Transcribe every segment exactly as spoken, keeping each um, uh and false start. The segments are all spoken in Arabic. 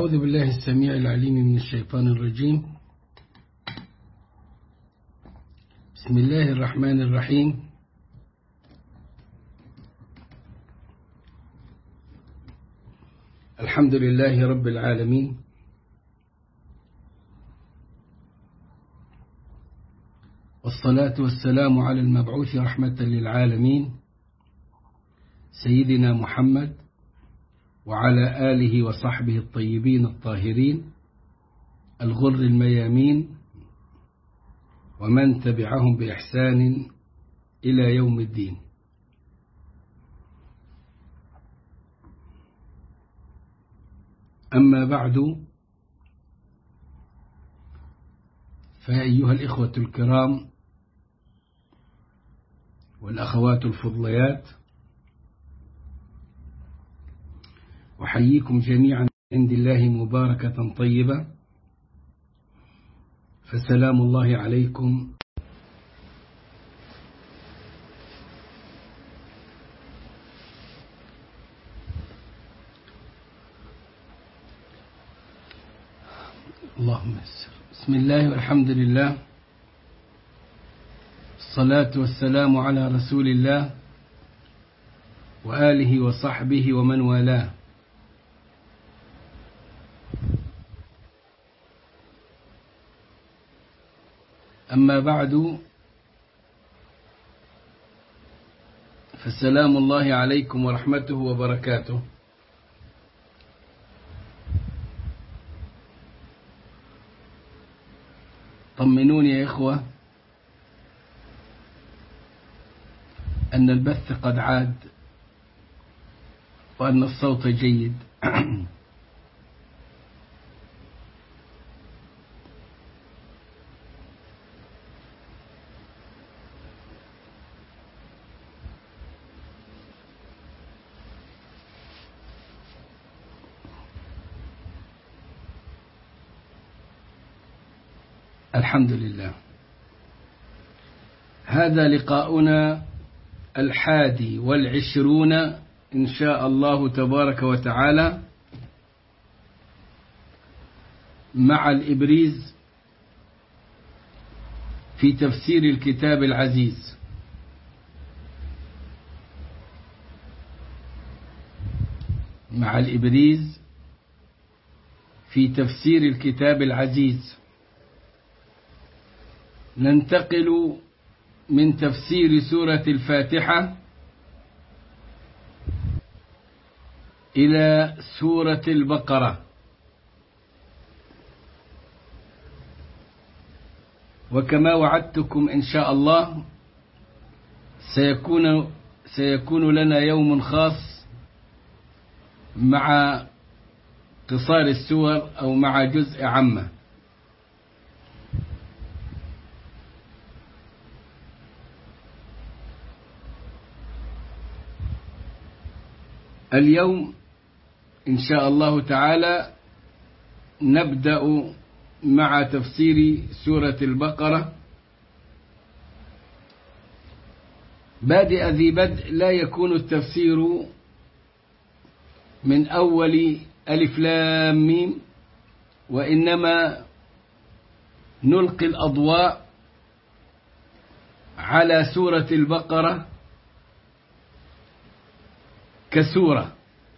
أعوذ بالله السميع العليم من الشيطان الرجيم. بسم الله الرحمن الرحيم. الحمد لله رب العالمين، والصلاة والسلام على المبعوث رحمة للعالمين سيدنا محمد وعلى آله وصحبه الطيبين الطاهرين الغر الميامين ومن تبعهم بإحسان إلى يوم الدين. أما بعد، فيا أيها الإخوة الكرام والأخوات الفضليات، أحييكم جميعا عند الله مباركة طيبة، فسلام الله عليكم اللهم يسر. بسم الله والحمد لله، الصلاة والسلام على رسول الله وآله وصحبه ومن والاه. أما بعد، فسلام الله عليكم ورحمته وبركاته. طمنوني يا إخوة أن البث قد عاد وأن الصوت جيد. الحمد لله. هذا لقاؤنا الحادي والعشرون إن شاء الله تبارك وتعالى مع الإبريز في تفسير الكتاب العزيز. مع الإبريز في تفسير الكتاب العزيز. ننتقل من تفسير سورة الفاتحة إلى سورة البقرة، وكما وعدتكم إن شاء الله سيكون سيكون لنا يوم خاص مع قصار السور أو مع جزء عامة. اليوم إن شاء الله تعالى نبدأ مع تفسير سورة البقرة. بادئ ذي بدء، لا يكون التفسير من أول ألف لام ميم، وإنما نلقي الأضواء على سورة البقرة كسورة،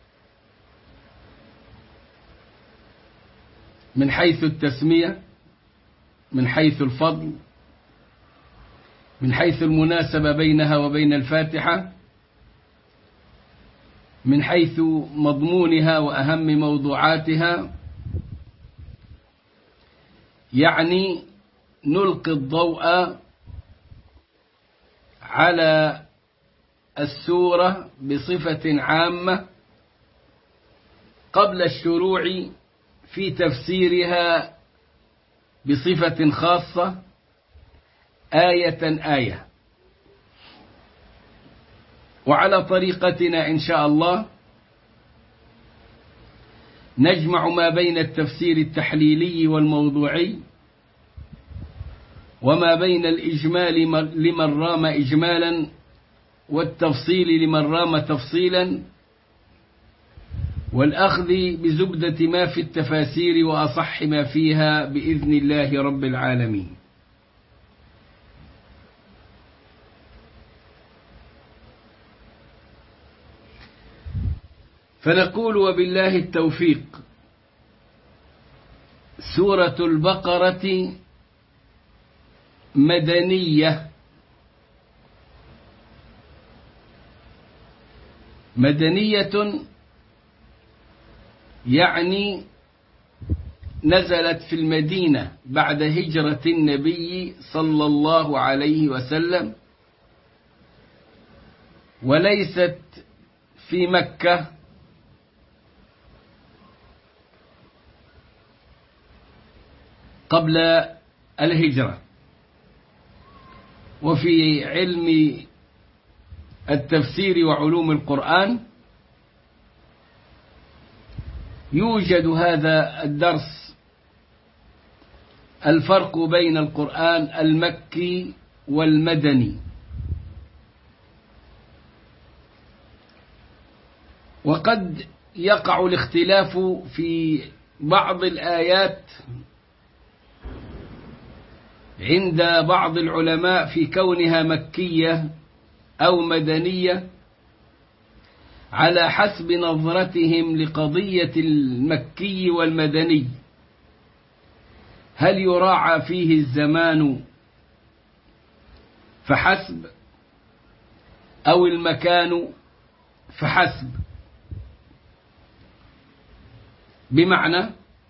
من حيث التسمية، من حيث الفضل، من حيث المناسبة بينها وبين الفاتحة، من حيث مضمونها وأهم موضوعاتها. يعني نلقي الضوء على السورة بصفة عامة قبل الشروع في تفسيرها بصفة خاصة آية آية. وعلى طريقتنا إن شاء الله نجمع ما بين التفسير التحليلي والموضوعي، وما بين الإجمال لمن رام إجمالا والتفصيل لمن رام تفصيلا، والأخذ بزبدة ما في التفاسير وأصح ما فيها بإذن الله رب العالمين. فنقول وبالله التوفيق. سورة البقرة مدنية مدنية يعني نزلت في المدينة بعد هجرة النبي صلى الله عليه وسلم، وليست في مكة قبل الهجرة. وفي علم التفسير وعلوم القرآن يوجد هذا الدرس، الفرق بين القرآن المكي والمدني. وقد يقع الاختلاف في بعض الآيات عند بعض العلماء في كونها مكية أو مدنية على حسب نظرتهم لقضية المكي والمدني. هل يراعى فيه الزمان فحسب أو المكان فحسب؟ بمعنى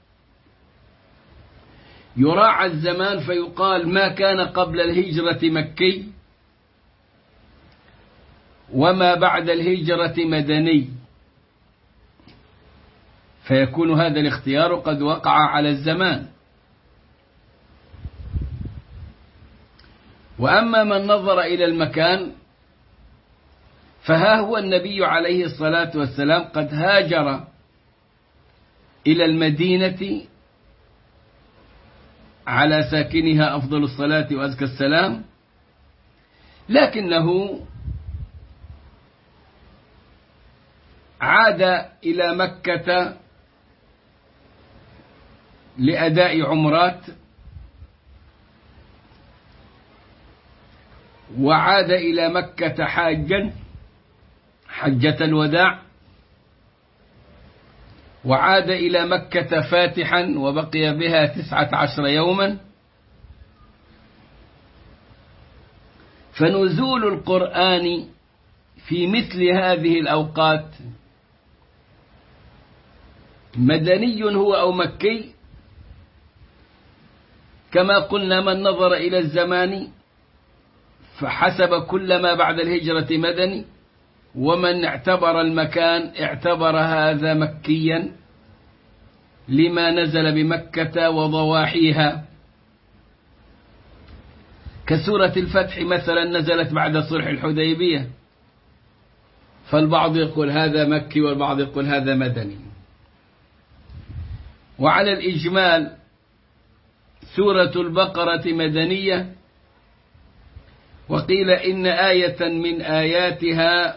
يراعى الزمان فيقال ما كان قبل الهجرة مكي وما بعد الهجرة مدني، فيكون هذا الاختيار قد وقع على الزمان. وأما من نظر إلى المكان فها هو النبي عليه الصلاة والسلام قد هاجر إلى المدينة على ساكنها أفضل الصلاة وأزكى السلام، لكنه عاد إلى مكة لأداء عمرات، وعاد إلى مكة حاجا حجة الوداع، وعاد إلى مكة فاتحا وبقي بها تسعة عشر يوما. فنزول القرآن في مثل هذه الأوقات مدني هو أو مكي، كما قلنا من نظر إلى الزمان فحسب كل ما بعد الهجرة مدني، ومن اعتبر المكان اعتبر هذا مكيا لما نزل بمكة وضواحيها، كسورة الفتح مثلا نزلت بعد صلح الحديبية، فالبعض يقول هذا مكي والبعض يقول هذا مدني. وعلى الإجمال سورة البقرة مدنية، وقيل إن آية من آياتها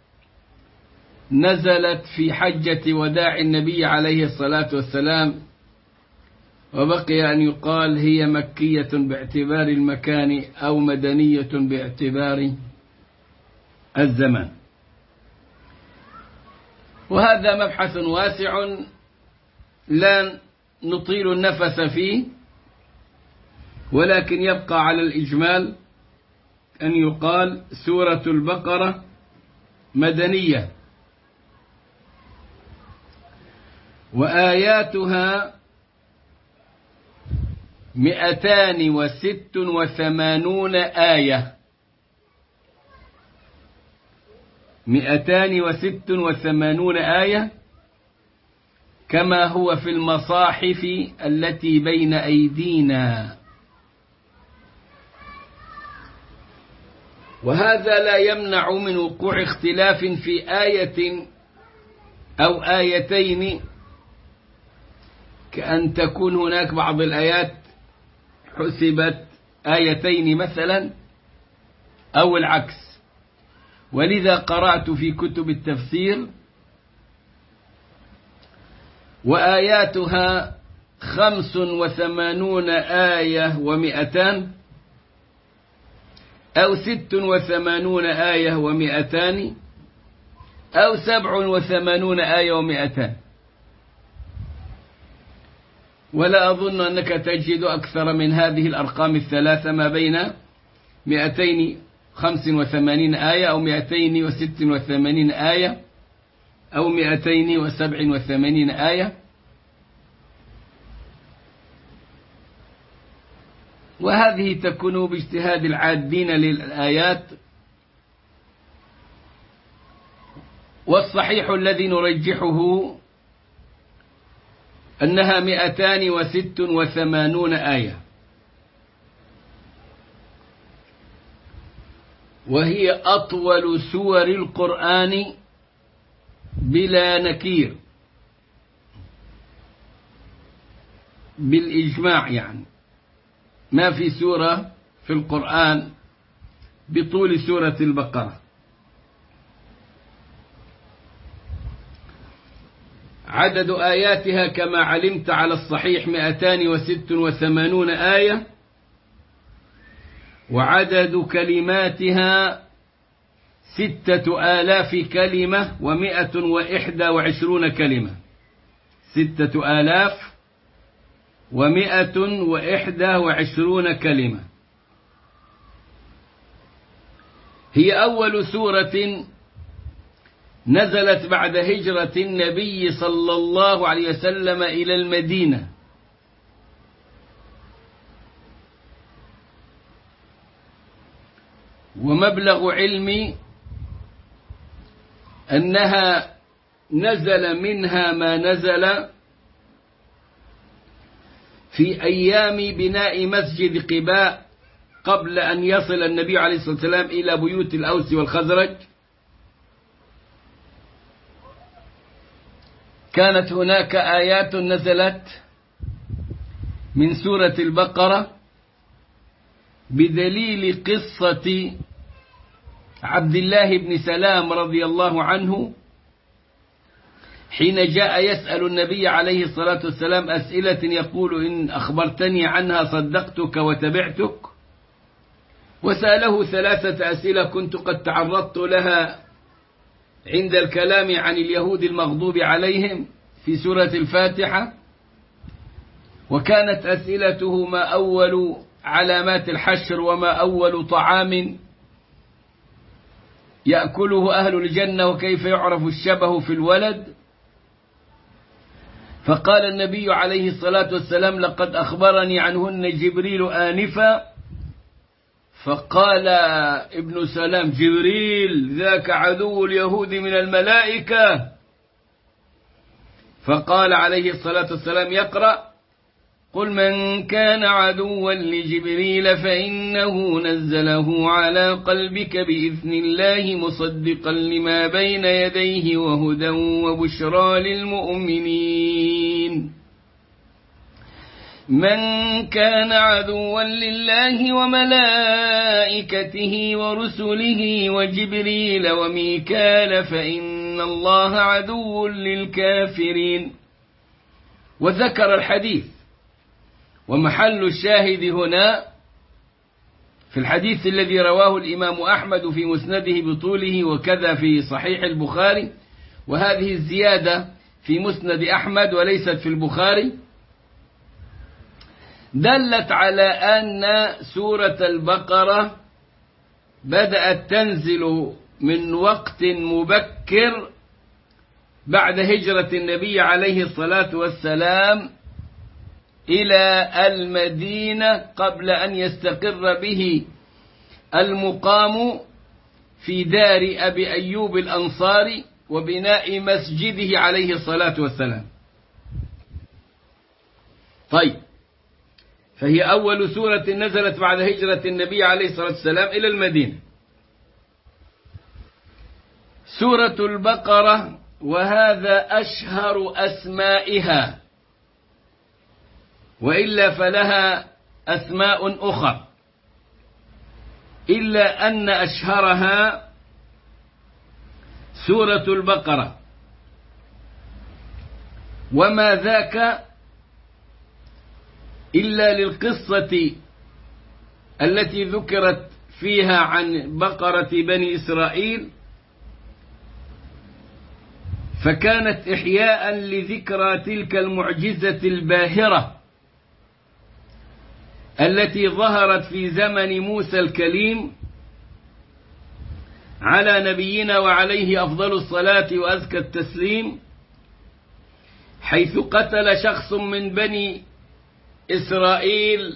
نزلت في حجة وداع النبي عليه الصلاة والسلام، وبقي أن يقال هي مكية باعتبار المكان أو مدنية باعتبار الزمان. وهذا مبحث واسع لا نطيل النفس فيه، ولكن يبقى على الإجمال أن يقال سورة البقرة مدنية، وآياتها مئتان وست وثمانون آية مئتان وست وثمانون آية كما هو في المصاحف التي بين أيدينا. وهذا لا يمنع من وقوع اختلاف في آية أو آيتين، كأن تكون هناك بعض الآيات حسبت آيتين مثلا أو العكس. ولذا قرأت في كتب التفسير وآياتها خمس وثمانون آية ومئتان، أو ست وثمانون آية ومئتان، أو سبع وثمانون آية ومئتان. ولا أظن أنك تجد أكثر من هذه الأرقام الثلاثة، ما بين مئتين خمس وثمانين آية أو مئتين وست وثمانين آية أو مئتين وسبع وثمانين آية. وهذه تكون باجتهاد العادين للآيات. والصحيح الذي نرجحه أنها مئتان وست وثمانون آية، وهي أطول سور القرآن بلا نكير بالإجماع، يعني ما في سورة في القرآن بطول سورة البقرة. عدد آياتها كما علمت على الصحيح مئتان وست وثمانون آية، وعدد كلماتها ستة آلاف كلمة ومئة وإحدى وعشرون كلمة. ستة آلاف ومئة وإحدى وعشرون كلمة. هي أول سورة نزلت بعد هجرة النبي صلى الله عليه وسلم إلى المدينة، ومبلغ علمي أنها نزل منها ما نزل في أيام بناء مسجد قباء قبل أن يصل النبي عليه الصلاة والسلام إلى بيوت الأوس والخزرج. كانت هناك آيات نزلت من سورة البقرة بدليل قصة عبد الله بن سلام رضي الله عنه حين جاء يسأل النبي عليه الصلاة والسلام أسئلة يقول: إن أخبرتني عنها صدقتك وتبعتك. وسأله ثلاثة أسئلة كنت قد تعرضت لها عند الكلام عن اليهود المغضوب عليهم في سورة الفاتحة، وكانت أسئلته: ما أول علامات الحشر، وما أول طعام يأكله أهل الجنة، وكيف يعرف الشبه في الولد. فقال النبي عليه الصلاة والسلام: لقد أخبرني عنهن جبريل آنفا. فقال ابن سلام: جبريل ذاك عدو اليهود من الملائكة. فقال عليه الصلاة والسلام يقرأ: قل من كان عدوا لجبريل فإنه نزله على قلبك بإذن الله مصدقا لما بين يديه وهدى وبشرى للمؤمنين. من كان عدوا لله وملائكته ورسله وجبريل وميكال فإن الله عدو للكافرين. وذكر الحديث. ومحل الشاهد هنا في الحديث الذي رواه الإمام أحمد في مسنده بطوله، وكذا في صحيح البخاري، وهذه الزيادة في مسند أحمد وليست في البخاري، دلت على أن سورة البقرة بدأت تنزل من وقت مبكر بعد هجرة النبي عليه الصلاة والسلام إلى المدينة قبل أن يستقر به المقام في دار أبي أيوب الأنصاري وبناء مسجده عليه الصلاة والسلام. طيب، فهي أول سورة نزلت بعد هجرة النبي عليه الصلاة والسلام إلى المدينة. سورة البقرة، وهذا أشهر أسمائها، وإلا فلها أسماء أخرى، إلا أن أشهرها سورة البقرة. وما ذاك إلا للقصة التي ذكرت فيها عن بقرة بني إسرائيل، فكانت إحياء لذكرى تلك المعجزة الباهرة التي ظهرت في زمن موسى الكليم على نبينا وعليه أفضل الصلاة وأزكى التسليم، حيث قتل شخص من بني إسرائيل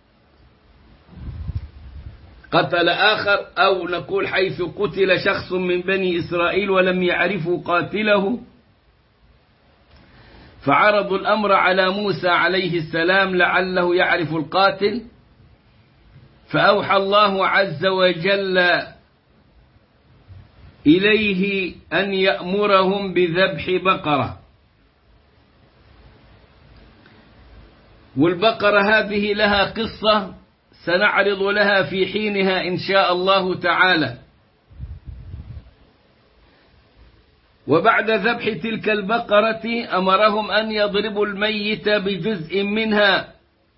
قتل آخر، أو نقول حيث قتل شخص من بني إسرائيل ولم يعرفوا قاتله، فعرضوا الأمر على موسى عليه السلام لعله يعرف القاتل، فأوحى الله عز وجل إليه أن يأمرهم بذبح بقرة. والبقرة هذه لها قصة سنعرض لها في حينها إن شاء الله تعالى. وبعد ذبح تلك البقرة أمرهم أن يضربوا الميت بجزء منها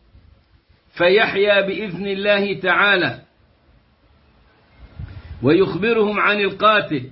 فيحيا بإذن الله تعالى، ويخبرهم عن القاتل،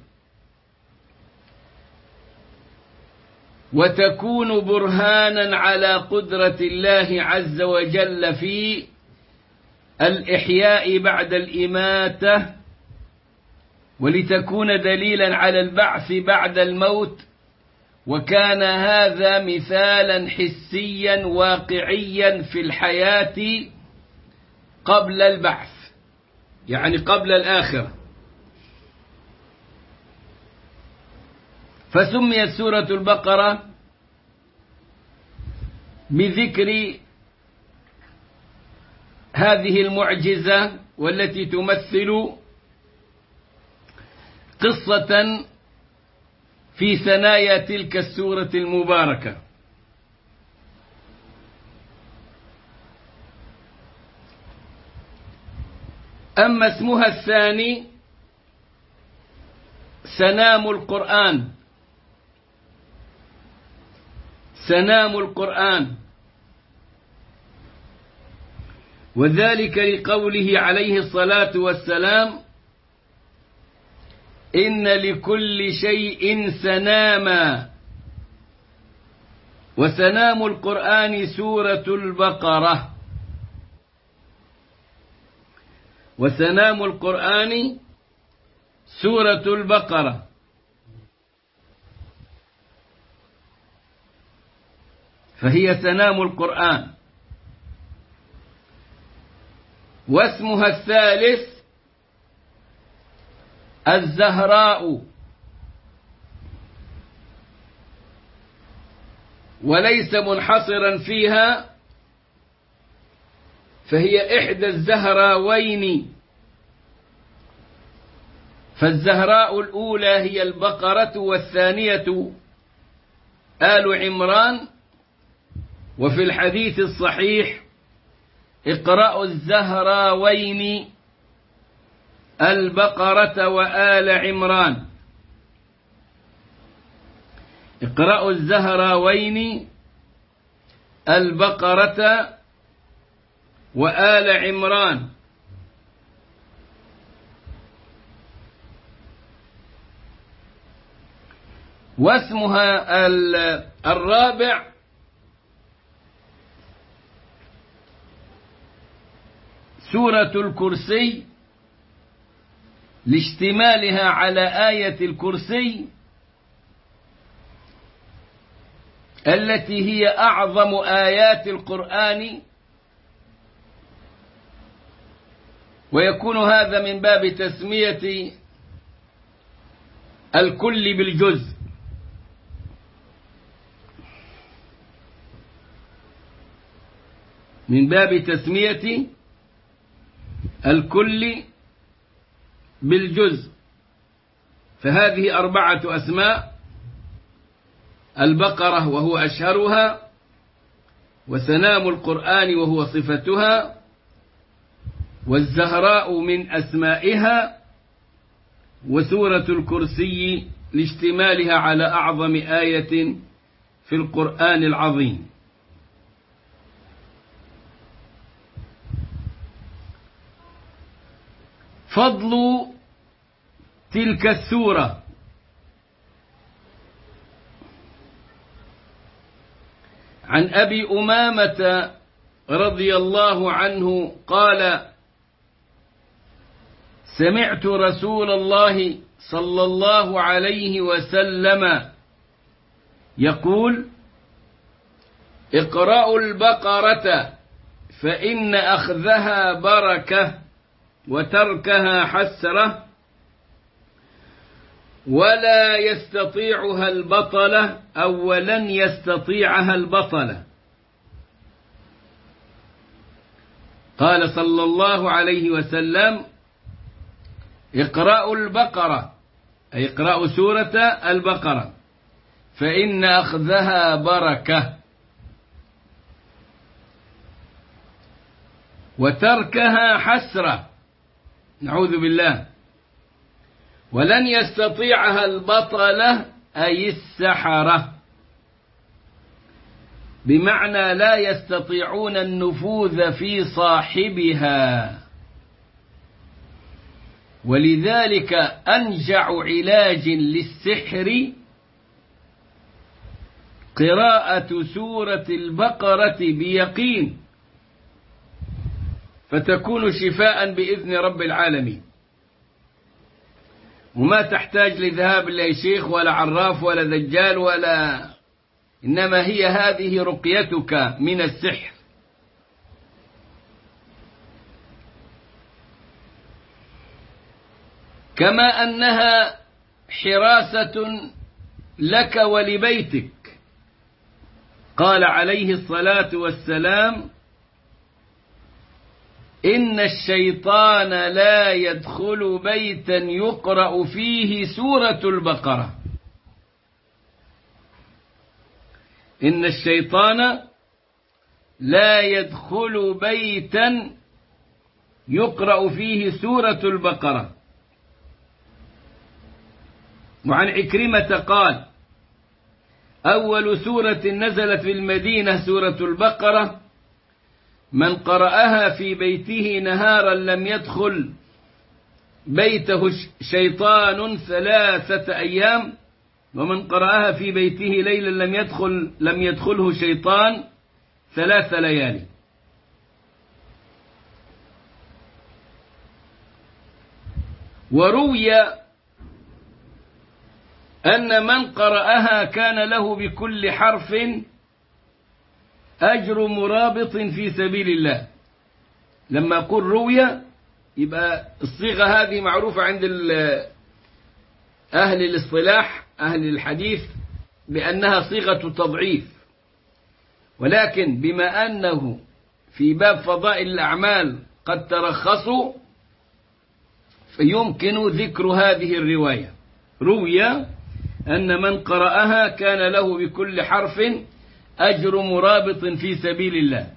وتكون برهانا على قدرة الله عز وجل في الإحياء بعد الإماتة، ولتكون دليلا على البعث بعد الموت. وكان هذا مثالا حسيا واقعيا في الحياة قبل البعث، يعني قبل الآخرة. فسميت سورة البقرة بذكر هذه المعجزة والتي تمثل قصة في ثنايا تلك السورة المباركة. أما اسمها الثاني سنام القرآن، سنام القرآن، وذلك لقوله عليه الصلاة والسلام: إن لكل شيء سناما، وسنام القرآن سورة البقرة، وسنام القرآن سورة البقرة. فهي سنام القرآن. واسمها الثالث الزهراء، وليس منحصرا فيها، فهي إحدى الزهراوين. فالزهراء الأولى هي البقرة، والثانية آل عمران. وفي الحديث الصحيح: اقرأوا الزهراوين البقرة وآل عمران. اقرأوا الزهراوين البقرة وآل عمران. واسمها الرابع سورة الكرسي، لاشتمالها على آية الكرسي التي هي أعظم آيات القرآن، ويكون هذا من باب تسمية الكل بالجزء. من باب تسمية الكل بالجزء. فهذه أربعة أسماء: البقرة وهو أشهرها، وسنام القرآن وهو صفتها، والزهراء من أسمائها، وسورة الكرسي لاشتمالها على أعظم آية في القرآن العظيم. فضل تلك السورة. عن أبي أمامة رضي الله عنه قال: سمعت رسول الله صلى الله عليه وسلم يقول: اقرأوا البقرة فإن أخذها بركة وتركها حسرة ولا يستطيعها البطلة أو ولن يستطيعها البطلة. قال صلى الله عليه وسلم: اقرأوا البقرة، أي اقرأوا سورة البقرة، فإن أخذها بركة وتركها حسرة، نعوذ بالله، ولن يستطيعها البطلة أي السحرة، بمعنى لا يستطيعون النفوذ في صاحبها. ولذلك أنجع علاج للسحر قراءة سورة البقرة بيقين، فتكون شفاء بإذن رب العالمين، وما تحتاج لذهاب لا شيخ ولا عراف ولا دجال ولا، إنما هي هذه رقيتك من السحر. كما أنها حراسة لك ولبيتك. قال عليه الصلاة والسلام: إن الشيطان لا يدخل بيتا يقرأ فيه سورة البقرة. إن الشيطان لا يدخل بيتا يقرأ فيه سورة البقرة. وعن عكرمة قال: أول سورة نزلت في المدينة سورة البقرة، من قرأها في بيته نهارا لم يدخل بيته شيطان ثلاثة أيام، ومن قرأها في بيته ليلا لم يدخل لم يدخله شيطان ثلاث ليالي. وروي أن من قرأها كان له بكل حرف أجر مرابط في سبيل الله. لما أقول روي يبقى الصيغة هذه معروفة عند أهل الاصطلاح أهل الحديث بأنها صيغة تضعيف، ولكن بما أنه في باب فضائل الأعمال قد ترخصوا فيمكن ذكر هذه الرواية. روي أن من قرأها كان له بكل حرف أجر مرابط في سبيل الله،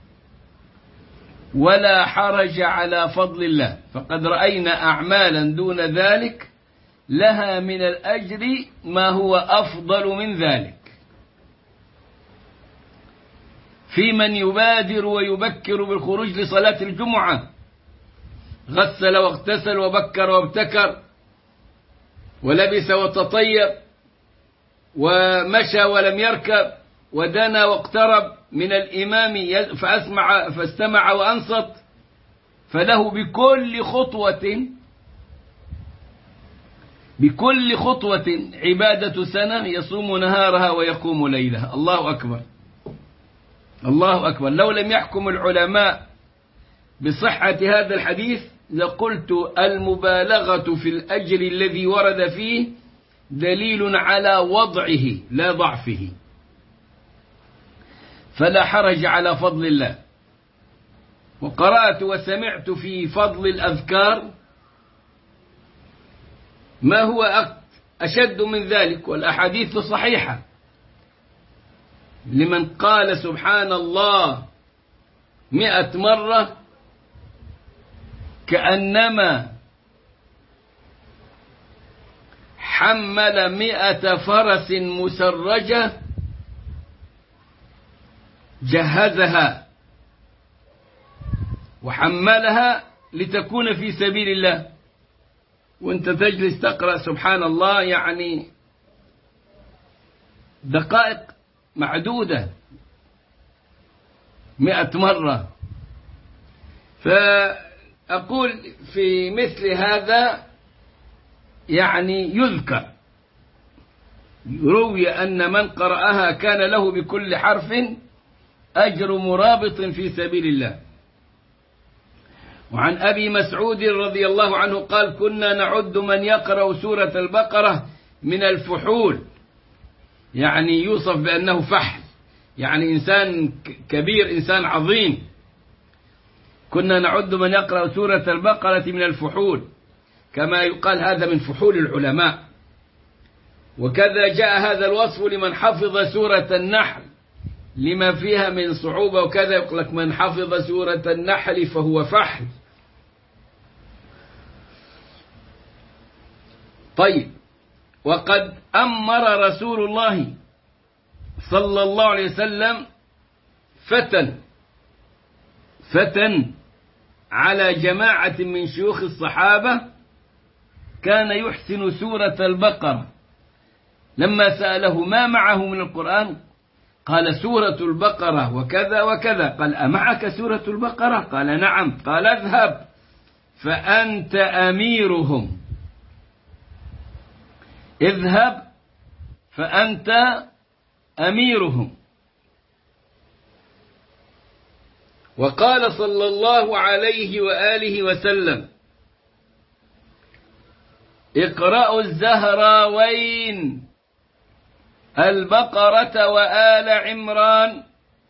ولا حرج على فضل الله، فقد رأينا أعمالا دون ذلك لها من الأجر ما هو أفضل من ذلك. في من يبادر ويبكر بالخروج لصلاة الجمعة، غسل واغتسل وبكر وابتكر ولبس وتطيب ومشى ولم يركب ودنا واقترب من الإمام فأسمع فاستمع وأنصت، فله بكل خطوة بكل خطوة عبادة سنة يصوم نهارها ويقوم ليلها. الله أكبر، الله أكبر. لو لم يحكم العلماء بصحة هذا الحديث لقلت المبالغة في الأجر الذي ورد فيه دليل على وضعه لا ضعفه، فلا حرج على فضل الله. وقرأت وسمعت في فضل الأذكار ما هو أشد من ذلك، والأحاديث صحيحة. لمن قال سبحان الله مئة مرة كأنما حمل مئة فرس مسرجة جهزها وحملها لتكون في سبيل الله، وانت تجلس تقرأ سبحان الله يعني دقائق معدودة مئة مرة. فأقول في مثل هذا يعني يذكر روي أن من قرأها كان له بكل حرف أجر مرابط في سبيل الله. وعن أبي مسعود رضي الله عنه قال: كنا نعد من يقرأ سورة البقرة من الفحول، يعني يوصف بأنه فحل، يعني إنسان كبير، إنسان عظيم. كنا نعد من يقرأ سورة البقرة من الفحول، كما يقال هذا من فحول العلماء. وكذا جاء هذا الوصف لمن حفظ سورة النحل لما فيها من صعوبة، وكذا يقول لك من حفظ سورة النحل فهو فحل. طيب، وقد أمر رسول الله صلى الله عليه وسلم فتى فتى على جماعة من شيوخ الصحابة كان يحسن سورة البقرة. لما سأله ما معه من القرآن قال: سورة البقرة وكذا وكذا. قال: أمعك سورة البقرة؟ قال: نعم. قال: اذهب فأنت أميرهم، اذهب فأنت أميرهم. وقال صلى الله عليه وآله وسلم: اقرأوا الزهراوين البقرة وآل عمران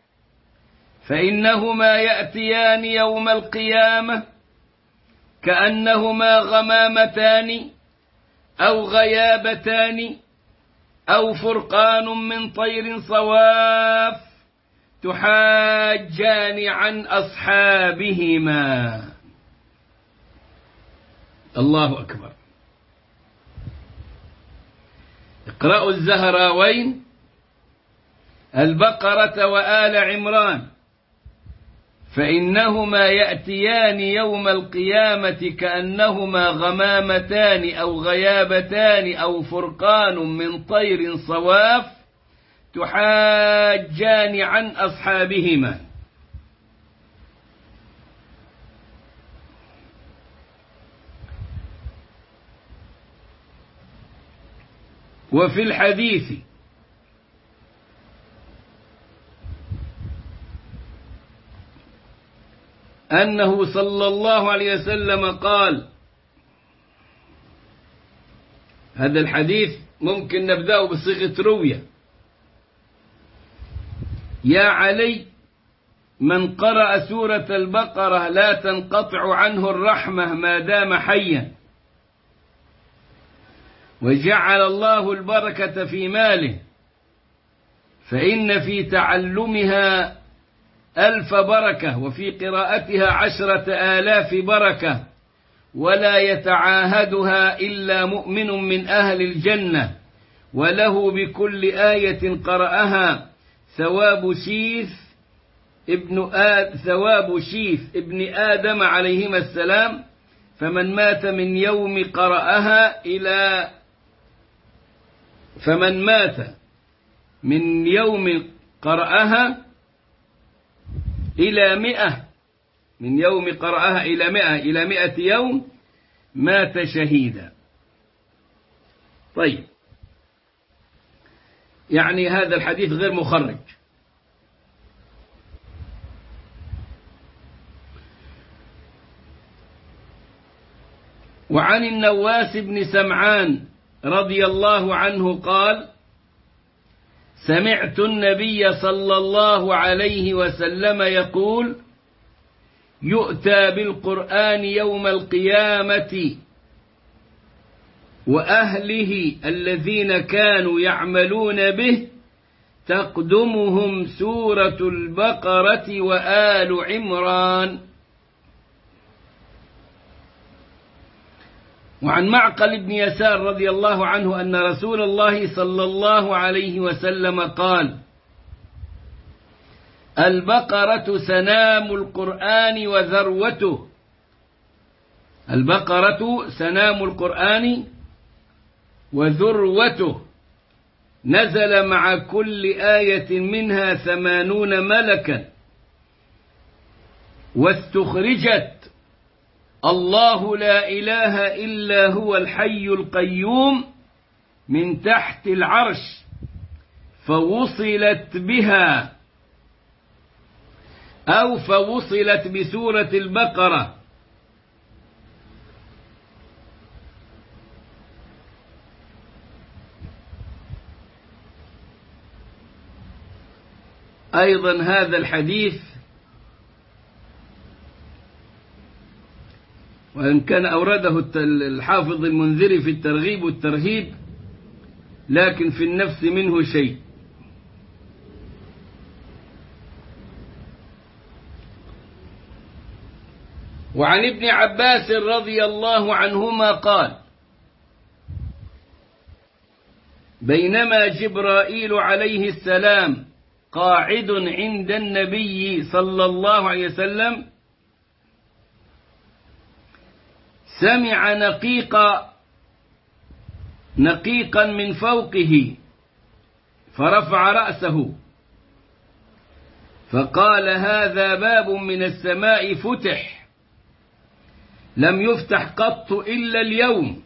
فإنهما يأتيان يوم القيامة كأنهما غمامتان أو غيابتان أو فرقان من طير صواف تحاجان عن أصحابهما. الله أكبر. اقرأوا الزهراوين البقرة وآل عمران فإنهما يأتيان يوم القيامة كأنهما غمامتان أو غيابتان أو فرقان من طير صواف تحاجان عن أصحابهما. وفي الحديث أنه صلى الله عليه وسلم قال، هذا الحديث ممكن نبدأ بصيغة روية: يا علي من قرأ سورة البقرة لا تنقطع عنه الرحمة ما دام حيا، وجعل الله البركة في ماله، فإن في تعلمها ألف بركة وفي قراءتها عشرة آلاف بركة، ولا يتعاهدها إلا مؤمن من أهل الجنة، وله بكل آية قرأها ثواب شيث ابن آد ثواب شيث ابن آدم عليهما السلام، فمن مات من يوم قرأها إلى فمن مات من يوم قرأها إلى مئة من يوم قرأها إلى مئة إلى مئة يوم مات شهيدا. طيب، يعني هذا الحديث غير مخرج. وعن النواس بن سمعان رضي الله عنه قال: سمعت النبي صلى الله عليه وسلم يقول: يؤتى بالقرآن يوم القيامة وأهله الذين كانوا يعملون به تقدمهم سورة البقرة وآل عمران. وعن معقل بن يسار رضي الله عنه أن رسول الله صلى الله عليه وسلم قال: البقرة سنام القرآن وذروته. البقرة سنام القرآن وذروته، نزل مع كل آية منها ثمانون ملكا، واستخرجت الله لا إله إلا هو الحي القيوم من تحت العرش، فوصلت بها أو فوصلت بسورة البقرة. أيضا هذا الحديث وإن كان أورده الحافظ المنذري في الترغيب والترهيب، لكن في النفس منه شيء. وعن ابن عباس رضي الله عنهما قال: بينما جبرائيل عليه السلام قاعد عند النبي صلى الله عليه وسلم سمع نقيقا نقيقا من فوقه، فرفع رأسه فقال: هذا باب من السماء فتح، لم يفتح قط إلا اليوم.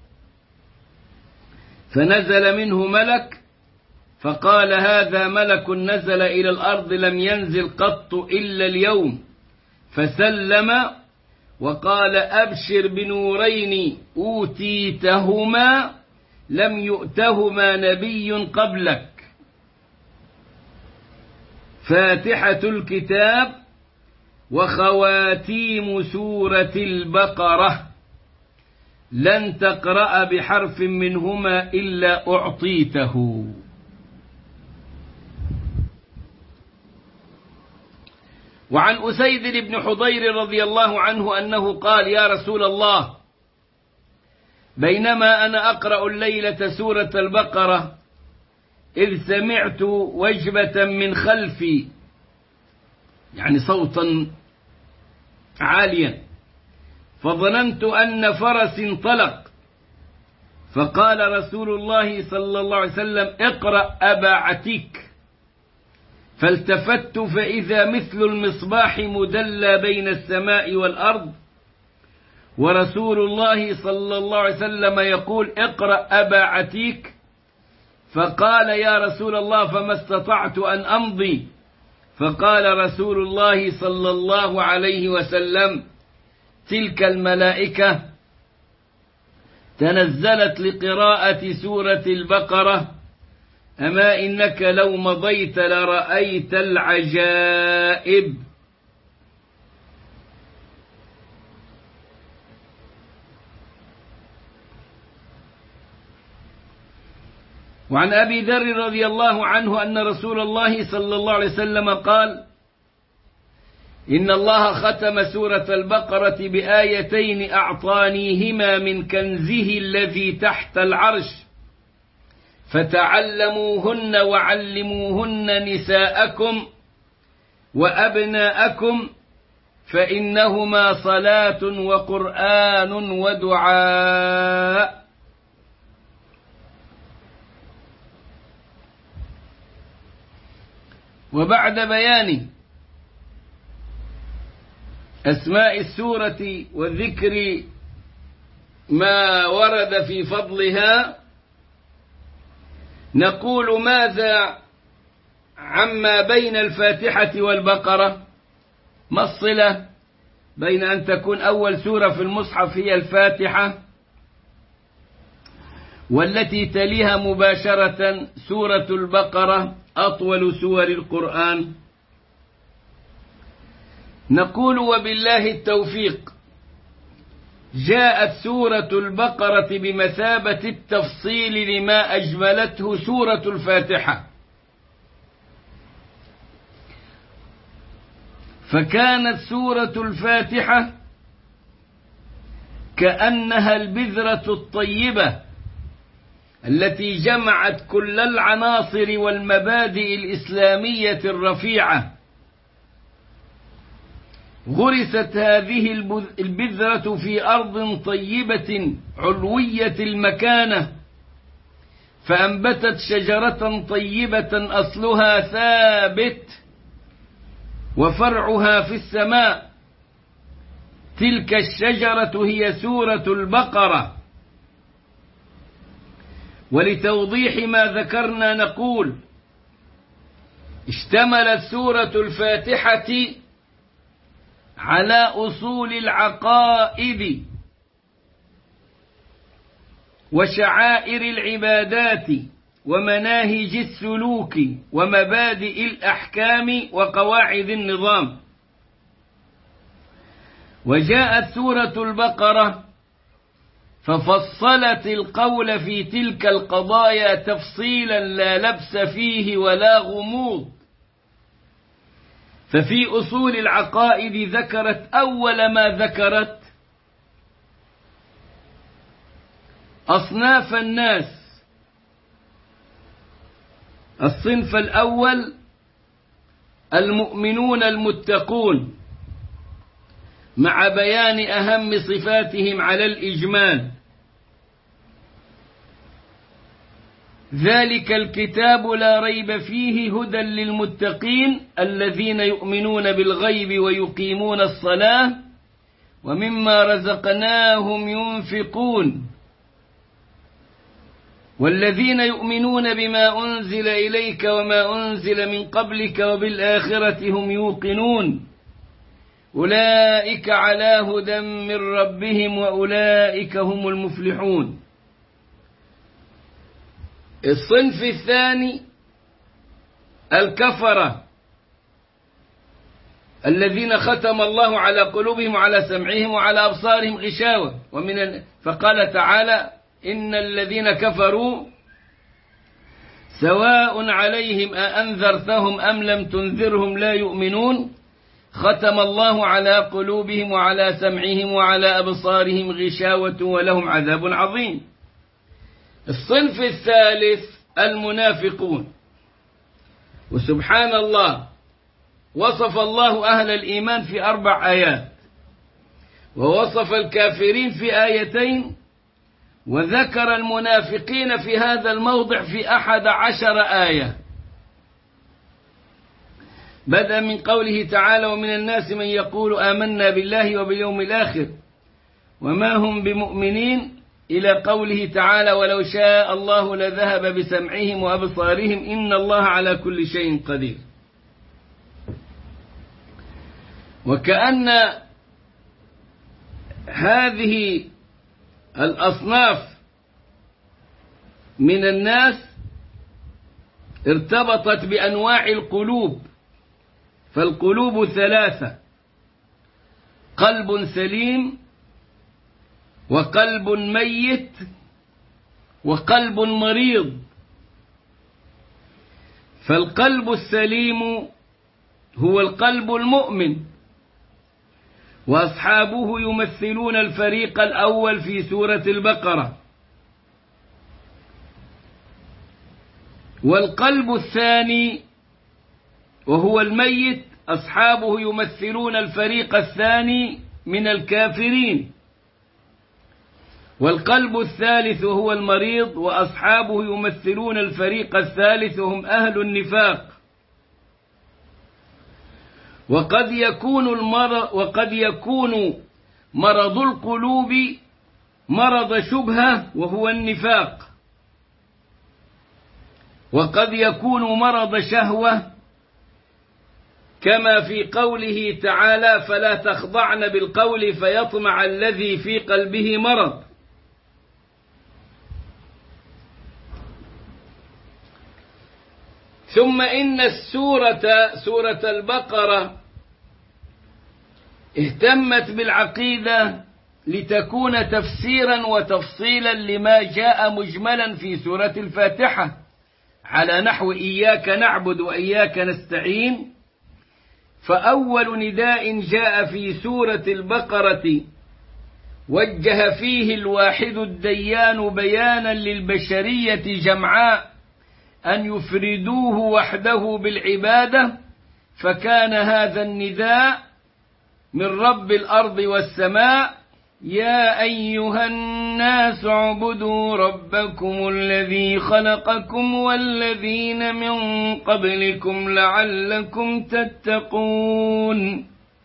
فنزل منه ملك فقال: هذا ملك نزل إلى الأرض لم ينزل قط إلا اليوم، فسلم وقال: أبشر بنورين أوتيتهما لم يؤتهما نبي قبلك، فاتحة الكتاب وخواتيم سورة البقرة، لن تقرأ بحرف منهما إلا أعطيته. وعن أسيد بن حضير رضي الله عنه أنه قال: يا رسول الله، بينما أنا أقرأ الليلة سورة البقرة إذ سمعت وجبة من خلفي، يعني صوتا عاليا، فظننت أن فرس انطلق، فقال رسول الله صلى الله عليه وسلم: اقرأ أبا عتيك. فالتفت فإذا مثل المصباح مدلى بين السماء والأرض، ورسول الله صلى الله عليه وسلم يقول: اقرأ أبا عتيك. فقال: يا رسول الله، فما استطعت أن أمضي. فقال رسول الله صلى الله عليه وسلم: تلك الملائكة تنزلت لقراءة سورة البقرة، أما إنك لو مضيت لرأيت العجائب. وعن أبي ذر رضي الله عنه أن رسول الله صلى الله عليه وسلم قال: إن الله ختم سورة البقرة بآيتين أعطانيهما من كنزه الذي تحت العرش، فتعلموهن وعلموهن نساءكم وأبناءكم، فإنهما صلاة وقرآن ودعاء. وبعد بيان أسماء السورة وذكر ما ورد في فضلها، نقول: ماذا عما بين الفاتحة والبقرة؟ ما الصلة بين أن تكون أول سورة في المصحف هي الفاتحة، والتي تليها مباشرة سورة البقرة أطول سور القرآن؟ نقول: وبالله التوفيق، جاءت سورة البقرة بمثابة التفصيل لما أجملته سورة الفاتحة، فكانت سورة الفاتحة كأنها البذرة الطيبة التي جمعت كل العناصر والمبادئ الإسلامية الرفيعة غرست هذه البذرة في أرض طيبة علوية المكانة، فأنبتت شجرة طيبة أصلها ثابت وفرعها في السماء. تلك الشجرة هي سورة البقرة. ولتوضيح ما ذكرنا نقول: اشتملت سورة الفاتحة على أصول العقائد وشعائر العبادات ومناهج السلوك ومبادئ الأحكام وقواعد النظام. وجاءت سورة البقرة ففصلت القول في تلك القضايا تفصيلا لا لبس فيه ولا غموض. ففي أصول العقائد ذكرت أول ما ذكرت أصناف الناس. الصنف الأول المؤمنون المتقون، مع بيان أهم صفاتهم على الإجمال. ذلك الكتاب لا ريب فيه هدى للمتقين الذين يؤمنون بالغيب ويقيمون الصلاة ومما رزقناهم ينفقون والذين يؤمنون بما أنزل إليك وما أنزل من قبلك وبالآخرة هم يوقنون أولئك على هدى من ربهم وأولئك هم المفلحون. الصنف الثاني الكفرة الذين ختم الله على قلوبهم وعلى سمعهم وعلى أبصارهم غشاوة. ومن ال... فقال تعالى: إن الذين كفروا سواء عليهم أأنذرتهم أم لم تنذرهم لا يؤمنون ختم الله على قلوبهم وعلى سمعهم وعلى أبصارهم غشاوة ولهم عذاب عظيم. الصنف الثالث المنافقون. وسبحان الله، وصف الله أهل الإيمان في أربع آيات، ووصف الكافرين في آيتين، وذكر المنافقين في هذا الموضع في أحد عشر آية. بدأ من قوله تعالى: ومن الناس من يقول آمنا بالله وباليوم الآخر وما هم بمؤمنين، إلى قوله تعالى: ولو شاء الله لذهب بسمعهم وأبصارهم إن الله على كل شيء قدير. وكأن هذه الأصناف من الناس ارتبطت بأنواع القلوب، فالقلوب ثلاثة: قلب سليم وقلب ميت وقلب مريض. فالقلب السليم هو القلب المؤمن، وأصحابه يمثلون الفريق الأول في سورة البقرة. والقلب الثاني وهو الميت أصحابه يمثلون الفريق الثاني من الكافرين. والقلب الثالث وهو المريض وأصحابه يمثلون الفريق الثالث وهم أهل النفاق. وقد يكون المرض وقد يكون مرض القلوب مرض شبهة وهو النفاق، وقد يكون مرض شهوة كما في قوله تعالى: فلا تخضعن بالقول فيطمع الذي في قلبه مرض. ثم إن السورة سورة البقرة اهتمت بالعقيدة لتكون تفسيرا وتفصيلا لما جاء مجملا في سورة الفاتحة على نحو إياك نعبد وإياك نستعين. فأول نداء جاء في سورة البقرة وجه فيه الواحد الديان بيانا للبشرية جمعاء أن يفردوه وحده بالعبادة، فكان هذا النداء من رب الأرض والسماء: يا أيها الناس اعبدوا ربكم الذي خلقكم والذين من قبلكم لعلكم تتقون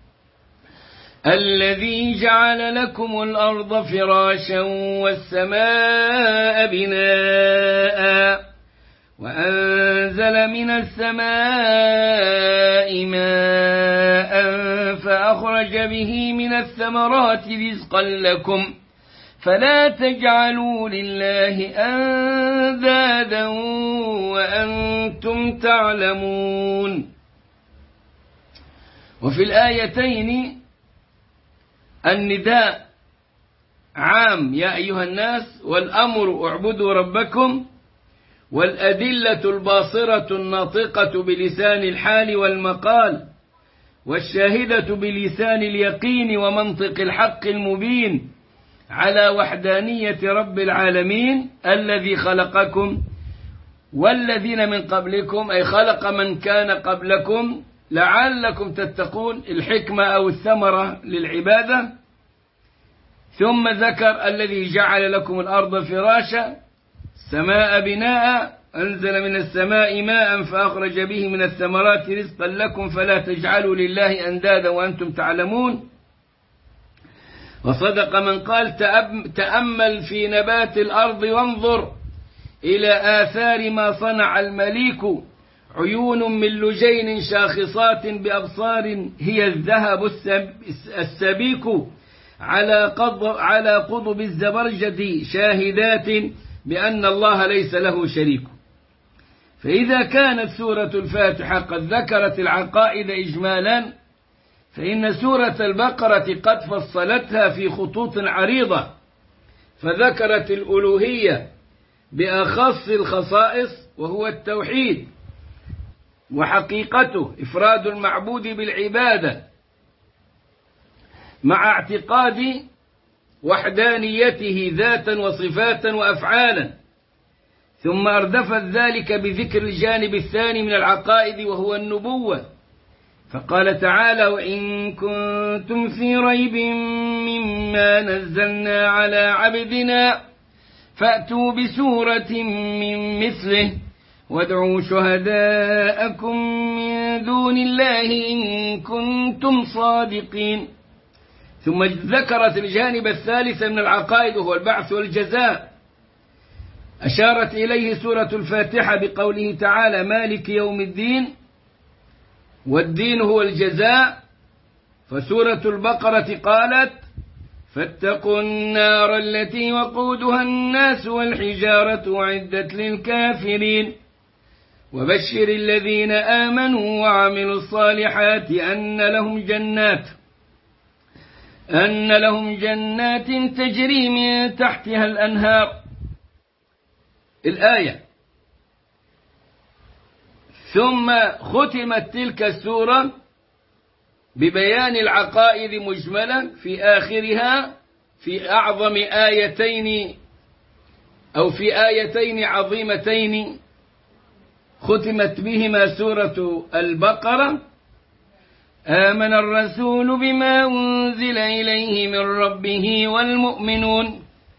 الذي جعل لكم الأرض فراشا والسماء بناء وأنزل من السماء ماء فأخرج به من الثمرات رزقا لكم فلا تجعلوا لله أندادا وأنتم تعلمون. وفي الآيتين النداء عام: يا أيها الناس، والأمر اعبدوا ربكم، والأدلة الباصرة الناطقة بلسان الحال والمقال، والشاهدة بلسان اليقين ومنطق الحق المبين على وحدانية رب العالمين الذي خلقكم والذين من قبلكم، أي خلق من كان قبلكم لعلكم تتقون، الحكمة أو الثمرة للعبادة. ثم ذكر الذي جعل لكم الأرض فراشا، السماء بناء، أنزل من السماء ماء فأخرج به من الثمرات رزقا لكم فلا تجعلوا لله أندادا وأنتم تعلمون. وصدق من قال: تأمل في نبات الأرض وانظر إلى آثار ما صنع المليك، عيون من لجين شاخصات بأبصار هي الذهب السبيك، على قضب, على قضب الزبرجد شاهدات بأن الله ليس له شريك. فإذا كانت سورة الفاتحة قد ذكرت العقائد إجمالا، فإن سورة البقرة قد فصلتها في خطوط عريضة، فذكرت الألوهية بأخص الخصائص وهو التوحيد، وحقيقته إفراد المعبود بالعبادة مع اعتقاد وحدانيته ذاتا وصفاتا وأفعالا، ثم أردفت ذلك بذكر الجانب الثاني من العقائد وهو النبوة، فقال تعالى: وإن كنتم في ريب مما نزلنا على عبدنا فأتوا بسورة من مثله وادعوا شهداءكم من دون الله إن كنتم صادقين. ثم ذكرت الجانب الثالث من العقائد وهو البعث والجزاء، أشارت إليه سورة الفاتحة بقوله تعالى: مالك يوم الدين، والدين هو الجزاء. فسورة البقرة قالت: فاتقوا النار التي وقودها الناس والحجارة أعدت للكافرين وبشر الذين آمنوا وعملوا الصالحات أن لهم جنات أن لهم جنات تجري من تحتها الأنهار. الآية. ثم ختمت تلك السورة ببيان العقائد مجملا في آخرها، في أعظم آيتين أو في آيتين عظيمتين ختمت بهما سورة البقرة: آمن الرسول بما أنزل إليه من ربه والمؤمنون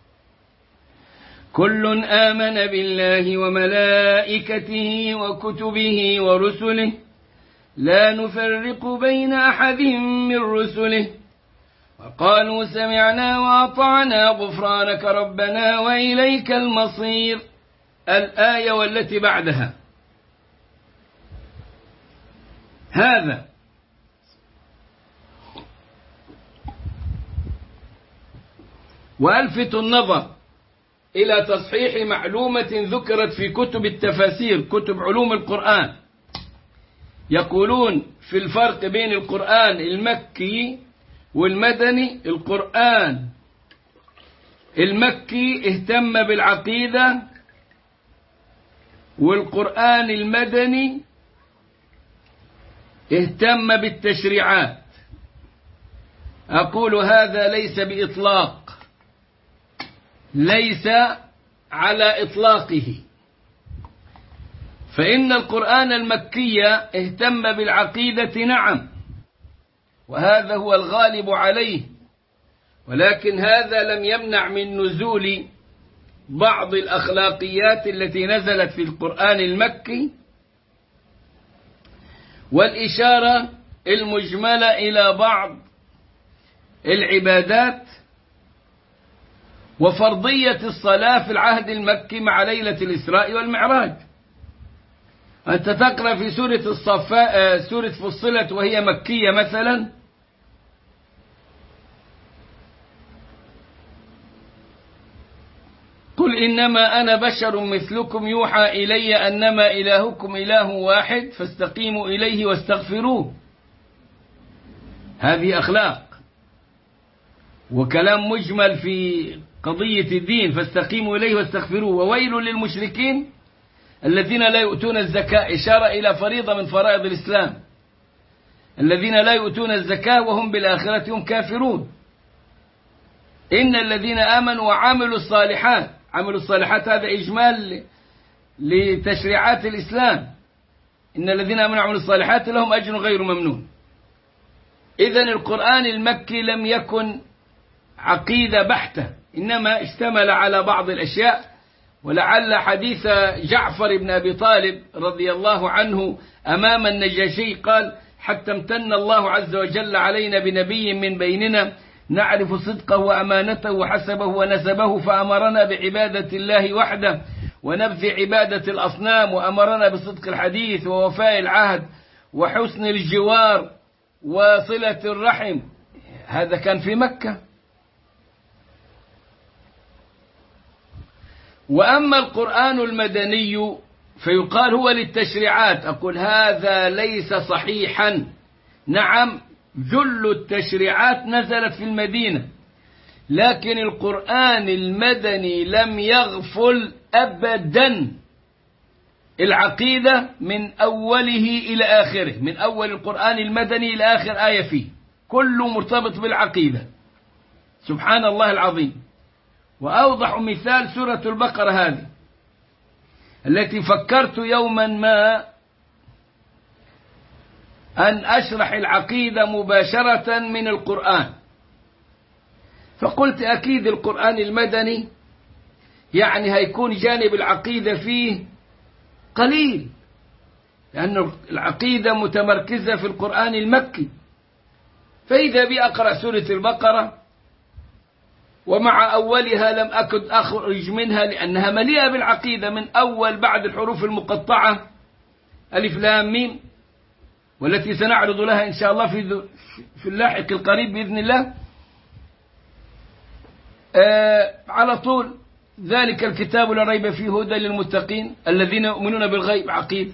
كل آمن بالله وملائكته وكتبه ورسله لا نفرق بين أحد من رسله وقالوا سمعنا وأطعنا غفرانك ربنا وإليك المصير. الآية والتي بعدها. هذا وألفت النظر إلى تصحيح معلومة ذكرت في كتب التفاسير، كتب علوم القرآن، يقولون في الفرق بين القرآن المكي والمدني. القرآن المكي اهتم بالعقيدة، والقرآن المدني اهتم بالتشريعات. أقول هذا ليس بإطلاق، ليس على إطلاقه، فإن القرآن المكي اهتم بالعقيدة نعم، وهذا هو الغالب عليه، ولكن هذا لم يمنع من نزول بعض الأخلاقيات التي نزلت في القرآن المكي والإشارة المجملة إلى بعض العبادات وفرضية الصلاة في العهد المكي مع ليلة الإسراء والمعراج. أنت تقرأ في سورة الصفاء سورة فصلت وهي مكية مثلا، قل إنما أنا بشر مثلكم يوحى إلي أنما إلهكم إله واحد فاستقيموا إليه واستغفروه. هذه أخلاق وكلام مجمل في قضية الدين، فاستقيموا إليه واستغفروه. وويل للمشركين الذين لا يؤتون الزكاة، إشارة إلى فريضة من فرائض الإسلام، الذين لا يؤتون الزكاة وهم بالآخرة هم كافرون. إن الذين آمنوا وعملوا الصالحات، عملوا الصالحات هذا إجمال لتشريعات الإسلام، إن الذين آمنوا وعملوا الصالحات لهم أجر غير ممنون. إذن القرآن المكي لم يكن عقيدة بحتة، إنما اشتمل على بعض الأشياء. ولعل حديث جعفر بن أبي طالب رضي الله عنه أمام النجاشي قال: حتى امتن الله عز وجل علينا بنبي من بيننا نعرف صدقه وأمانته وحسبه ونسبه، فأمرنا بعبادة الله وحده ونبذ عبادة الأصنام، وأمرنا بصدق الحديث ووفاء العهد وحسن الجوار وصلة الرحم. هذا كان في مكة. وأما القرآن المدني فيقال هو للتشريعات. أقول هذا ليس صحيحا. نعم، جل التشريعات نزلت في المدينة، لكن القرآن المدني لم يغفل أبدا العقيدة من أوله إلى آخره، من أول القرآن المدني إلى آخر آية فيه، كله مرتبط بالعقيدة. سبحان الله العظيم. وأوضح مثال سورة البقرة هذه التي فكرت يوما ما أن أشرح العقيدة مباشرة من القرآن، فقلت أكيد القرآن المدني يعني هيكون جانب العقيدة فيه قليل، لأن العقيدة متمركزة في القرآن المكي. فإذا بي أقرأ سورة البقرة ومع أولها لم أكد أخرج منها لأنها مليئة بالعقيدة من أول بعد الحروف المقطعة ألف لام ميم، والتي سنعرض لها إن شاء الله في في اللاحق القريب بإذن الله. آه على طول ذلك الكتاب لا ريب فيه هدى للمتقين الذين يؤمنون بالغيب، عقيدة.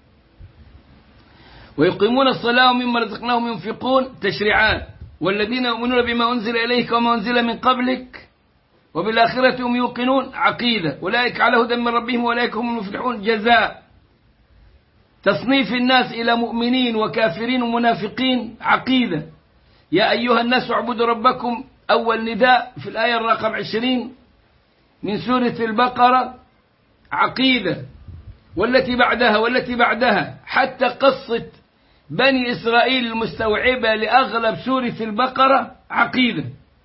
ويقيمون الصلاة ومما رزقناهم ينفقون، تشريعات. والذين يؤمنون بما أنزل إليك وما أنزل من قبلك وبالآخرة هم يوقنون، عقيدة. أولئك على هدى من ربهم وأولئك هم المفلحون، جزاء. تصنيف الناس إلى مؤمنين وكافرين ومنافقين، عقيدة. يا أيها الناس اعبدوا ربكم، أول نداء في الآية الرقم عشرين من سورة البقرة، عقيدة. والتي بعدها والتي بعدها حتى قصة بني إسرائيل المستوعبة لأغلب سورة البقرة، عقيدة.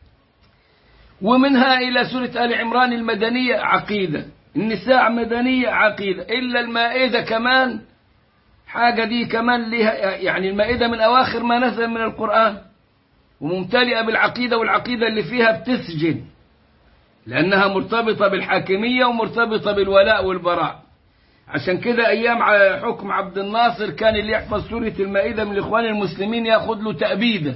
ومنها إلى سورة آل عمران المدنية، عقيدة. النساء مدنية، عقيدة. إلا المائدة كمان حاجة دي كمان لها، يعني المائدة من أواخر ما نزل من القرآن وممتلئة بالعقيدة، والعقيدة اللي فيها بتسجن لأنها مرتبطة بالحاكمية ومرتبطة بالولاء والبراء. عشان كده أيام حكم عبد الناصر كان اللي يحفظ سورة المائدة من الإخوان المسلمين يأخذ له تأبيدة.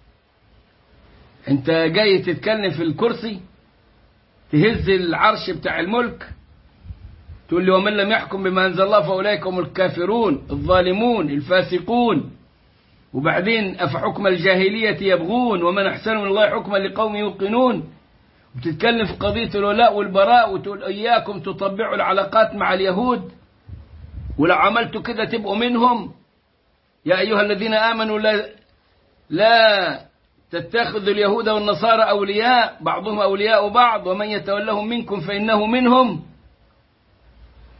أنت جاي تتكلم في الكرسي تهز العرش بتاع الملك تقول لي ومن لم يحكم بما أنزل الله فأولئك هم الكافرون الظالمون الفاسقون، وبعدين أفحكم الجاهلية يبغون ومن أحسن من الله حكما لقوم يوقنون، وتتكلم في قضية الولاء والبراء وتقول إياكم تطبعوا العلاقات مع اليهود، ولو عملتوا كده تبقوا منهم. يا أيها الذين آمنوا لا, لا تتخذوا اليهود والنصارى أولياء بعضهم أولياء بعض ومن يتولهم منكم فإنه منهم.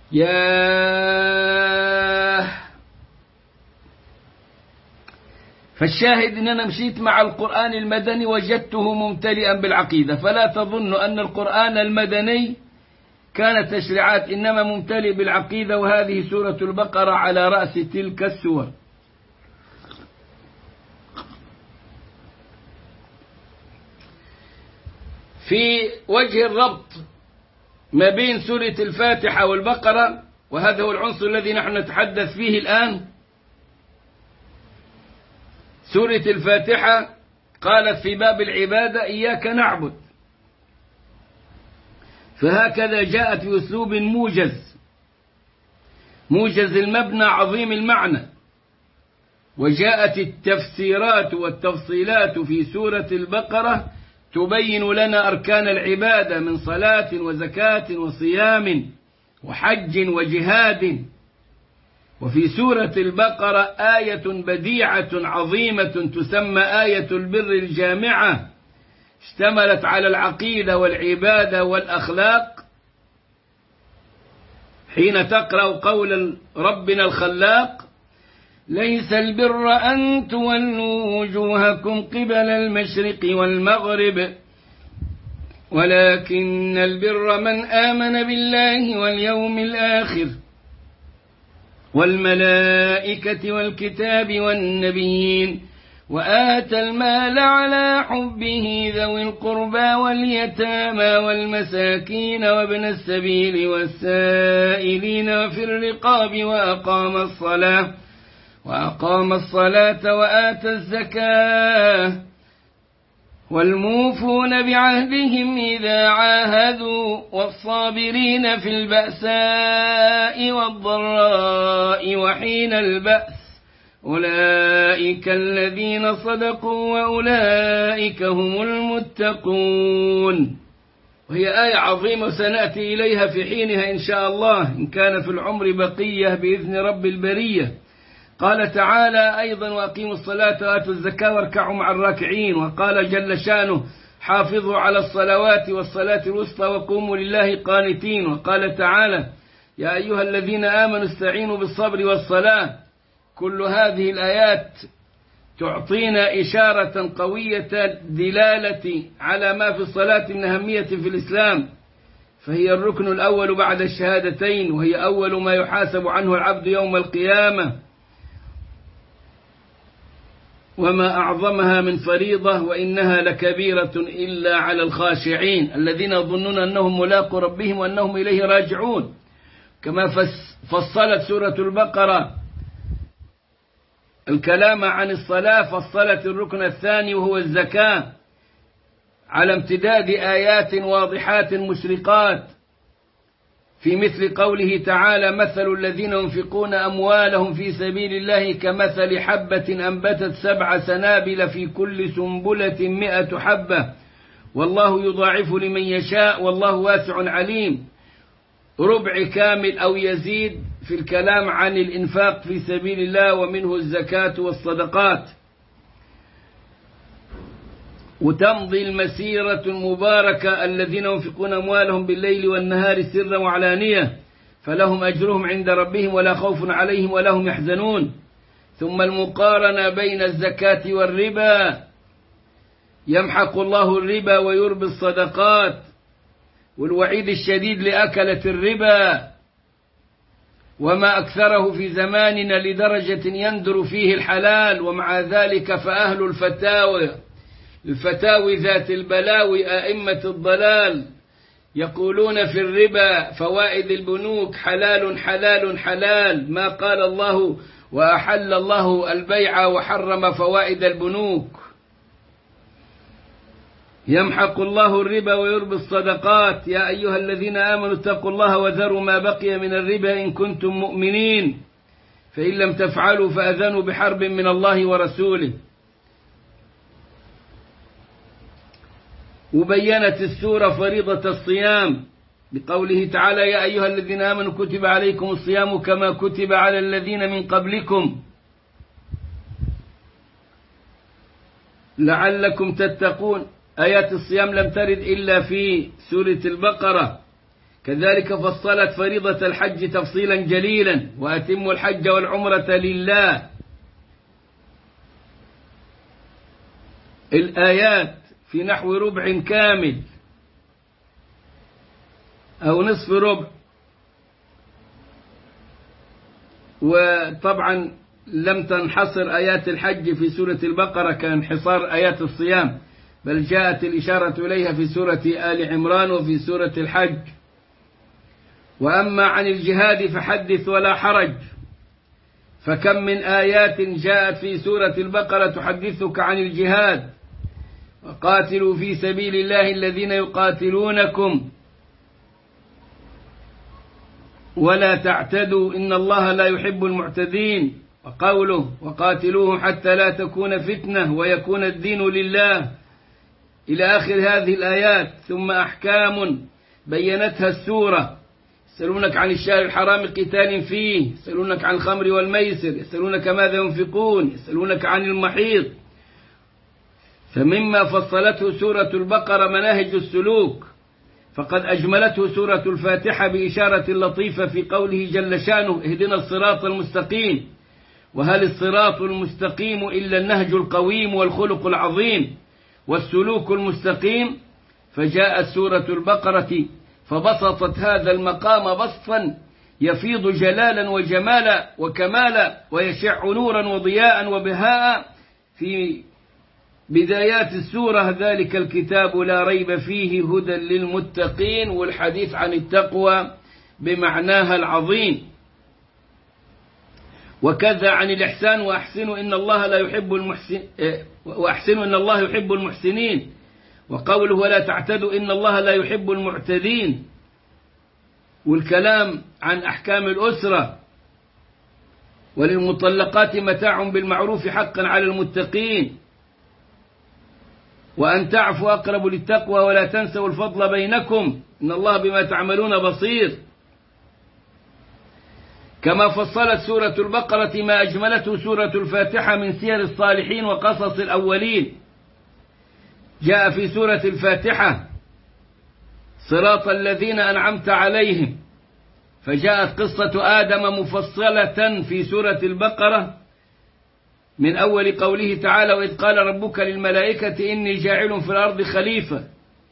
يا فالشاهد إن أنا مشيت مع القرآن المدني وجدته ممتلئا بالعقيدة، فلا تظن أن القرآن المدني كانت تشريعات، إنما ممتلئ بالعقيدة، وهذه سورة البقرة على رأس تلك السور. في وجه الربط ما بين سورة الفاتحة والبقرة، وهذا هو العنصر الذي نحن نتحدث فيه الآن. سورة الفاتحة قالت في باب العبادة إياك نعبد، فهكذا جاءت في أسلوب موجز، موجز المبنى عظيم المعنى. وجاءت التفسيرات والتفصيلات في سورة البقرة تبين لنا أركان العبادة من صلاة وزكاة وصيام وحج وجهاد. وفي سورة البقرة آية بديعة عظيمة تسمى آية البر الجامعة، اشتملت على العقيدة والعبادة والأخلاق، حين تقرأ قول ربنا الخلاق: ليس البر أن تولوا وجوهكم قبل المشرق والمغرب ولكن البر من آمن بالله واليوم الآخر والملائكة والكتاب والنبيين وآتى المال على حبه ذوي القربى واليتامى والمساكين وابن السبيل والسائلين وفي الرقاب وأقام الصلاة وأقام الصلاة وآتى الزكاة والموفون بعهدهم إذا عاهدوا والصابرين في البأساء والضراء وحين البأس أولئك الذين صدقوا وأولئك هم المتقون. وهي آية عظيمة سنأتي إليها في حينها إن شاء الله، إن كان في العمر بقية بإذن رب البرية. قال تعالى أيضا: وأقيموا الصلاة وآتوا الزكاة واركعوا مع الراكعين. وقال جل شانه: حافظوا على الصلوات والصلاة الوسطى وقوموا لله قانتين. وقال تعالى: يا أيها الذين آمنوا استعينوا بالصبر والصلاة. كل هذه الآيات تعطينا إشارة قوية دلالة على ما في الصلاة من أهمية في الإسلام، فهي الركن الأول بعد الشهادتين، وهي أول ما يحاسب عنه العبد يوم القيامة، وما أعظمها من فريضة، وإنها لكبيرة إلا على الخاشعين الذين يظنون أنهم ملاقوا ربهم وأنهم إليه راجعون. كما فصلت سورة البقرة الكلام عن الصلاة، فصلت الركن الثاني وهو الزكاة على امتداد آيات واضحات مشرقات، في مثل قوله تعالى: مثل الذين ينفقون أموالهم في سبيل الله كمثل حبة أنبتت سبع سنابل في كل سنبلة مئة حبة والله يضاعف لمن يشاء والله واسع عليم. ربع كامل أو يزيد في الكلام عن الإنفاق في سبيل الله، ومنه الزكاة والصدقات. وتمضي المسيرة المباركة الذين ينفقون أموالهم بالليل والنهار سرا وعلانية فلهم أجرهم عند ربهم ولا خوف عليهم ولا هم يحزنون. ثم المقارنة بين الزكاة والربا: يمحق الله الربا ويربي الصدقات، والوعيد الشديد لأكلة الربا، وما أكثره في زماننا لدرجة يندر فيه الحلال. ومع ذلك فأهل الفتاوى الفتاوي ذات البلاوي أئمة الضلال يقولون في الربا فوائد البنوك حلال حلال حلال، ما قال الله وأحل الله البيع وحرم فوائد البنوك. يمحق الله الربا ويربي الصدقات. يا أيها الذين آمنوا اتقوا الله وذروا ما بقي من الربا إن كنتم مؤمنين فإن لم تفعلوا فأذنوا بحرب من الله ورسوله. وبينت السورة فريضة الصيام بقوله تعالى: يا أيها الذين آمنوا كتب عليكم الصيام كما كتب على الذين من قبلكم لعلكم تتقون. آيات الصيام لم ترد إلا في سورة البقرة. كذلك فصلت فريضة الحج تفصيلا جليلا: وأتموا الحج والعمرة لله. الآيات في نحو ربع كامل أو نصف ربع. وطبعا لم تنحصر آيات الحج في سورة البقرة كانحصار آيات الصيام، بل جاءت الإشارة إليها في سورة آل عمران وفي سورة الحج. وأما عن الجهاد فحدث ولا حرج، فكم من آيات جاءت في سورة البقرة تحدثك عن الجهاد: وقاتلوا في سبيل الله الذين يقاتلونكم ولا تعتدوا إن الله لا يحب المعتدين، وقوله: وقاتلوهم حتى لا تكون فتنة ويكون الدين لله، إلى آخر هذه الآيات. ثم أحكام بينتها السورة: يسألونك عن الشهر الحرام قتال فيه، يسألونك عن الخمر والميسر، يسألونك ماذا ينفقون، يسألونك عن المحيض. فمما فصلته سورة البقرة مناهج السلوك، فقد أجملته سورة الفاتحة بإشارة لطيفة في قوله جل شانه: اهدنا الصراط المستقيم. وهل الصراط المستقيم إلا النهج القويم والخلق العظيم والسلوك المستقيم؟ فجاءت سورة البقرة فبسطت هذا المقام بسطا يفيض جلالا وجمالا وكمالا، ويشع نورا وضياء وبهاء في بدايات السورة: ذلك الكتاب لا ريب فيه هدى للمتقين. والحديث عن التقوى بمعناها العظيم. وكذا عن الإحسان: وأحسنوا إن الله لا يحب المحسن وأحسنوا إن الله يحب المحسنين. وقوله: ولا تعتدوا إن الله لا يحب المعتدين. والكلام عن أحكام الأسرة: وللمطلقات متاع بالمعروف حقا على المتقين، وأن تعفوا أقرب للتقوى، ولا تنسوا الفضل بينكم إن الله بما تعملون بصير. كما فصلت سورة البقرة ما أجملته سورة الفاتحة من سير الصالحين وقصص الأولين. جاء في سورة الفاتحة: صراط الذين أنعمت عليهم، فجاءت قصة آدم مفصلة في سورة البقرة من أول قوله تعالى: وإذ قال ربك للملائكة إني جاعل في الأرض خليفة،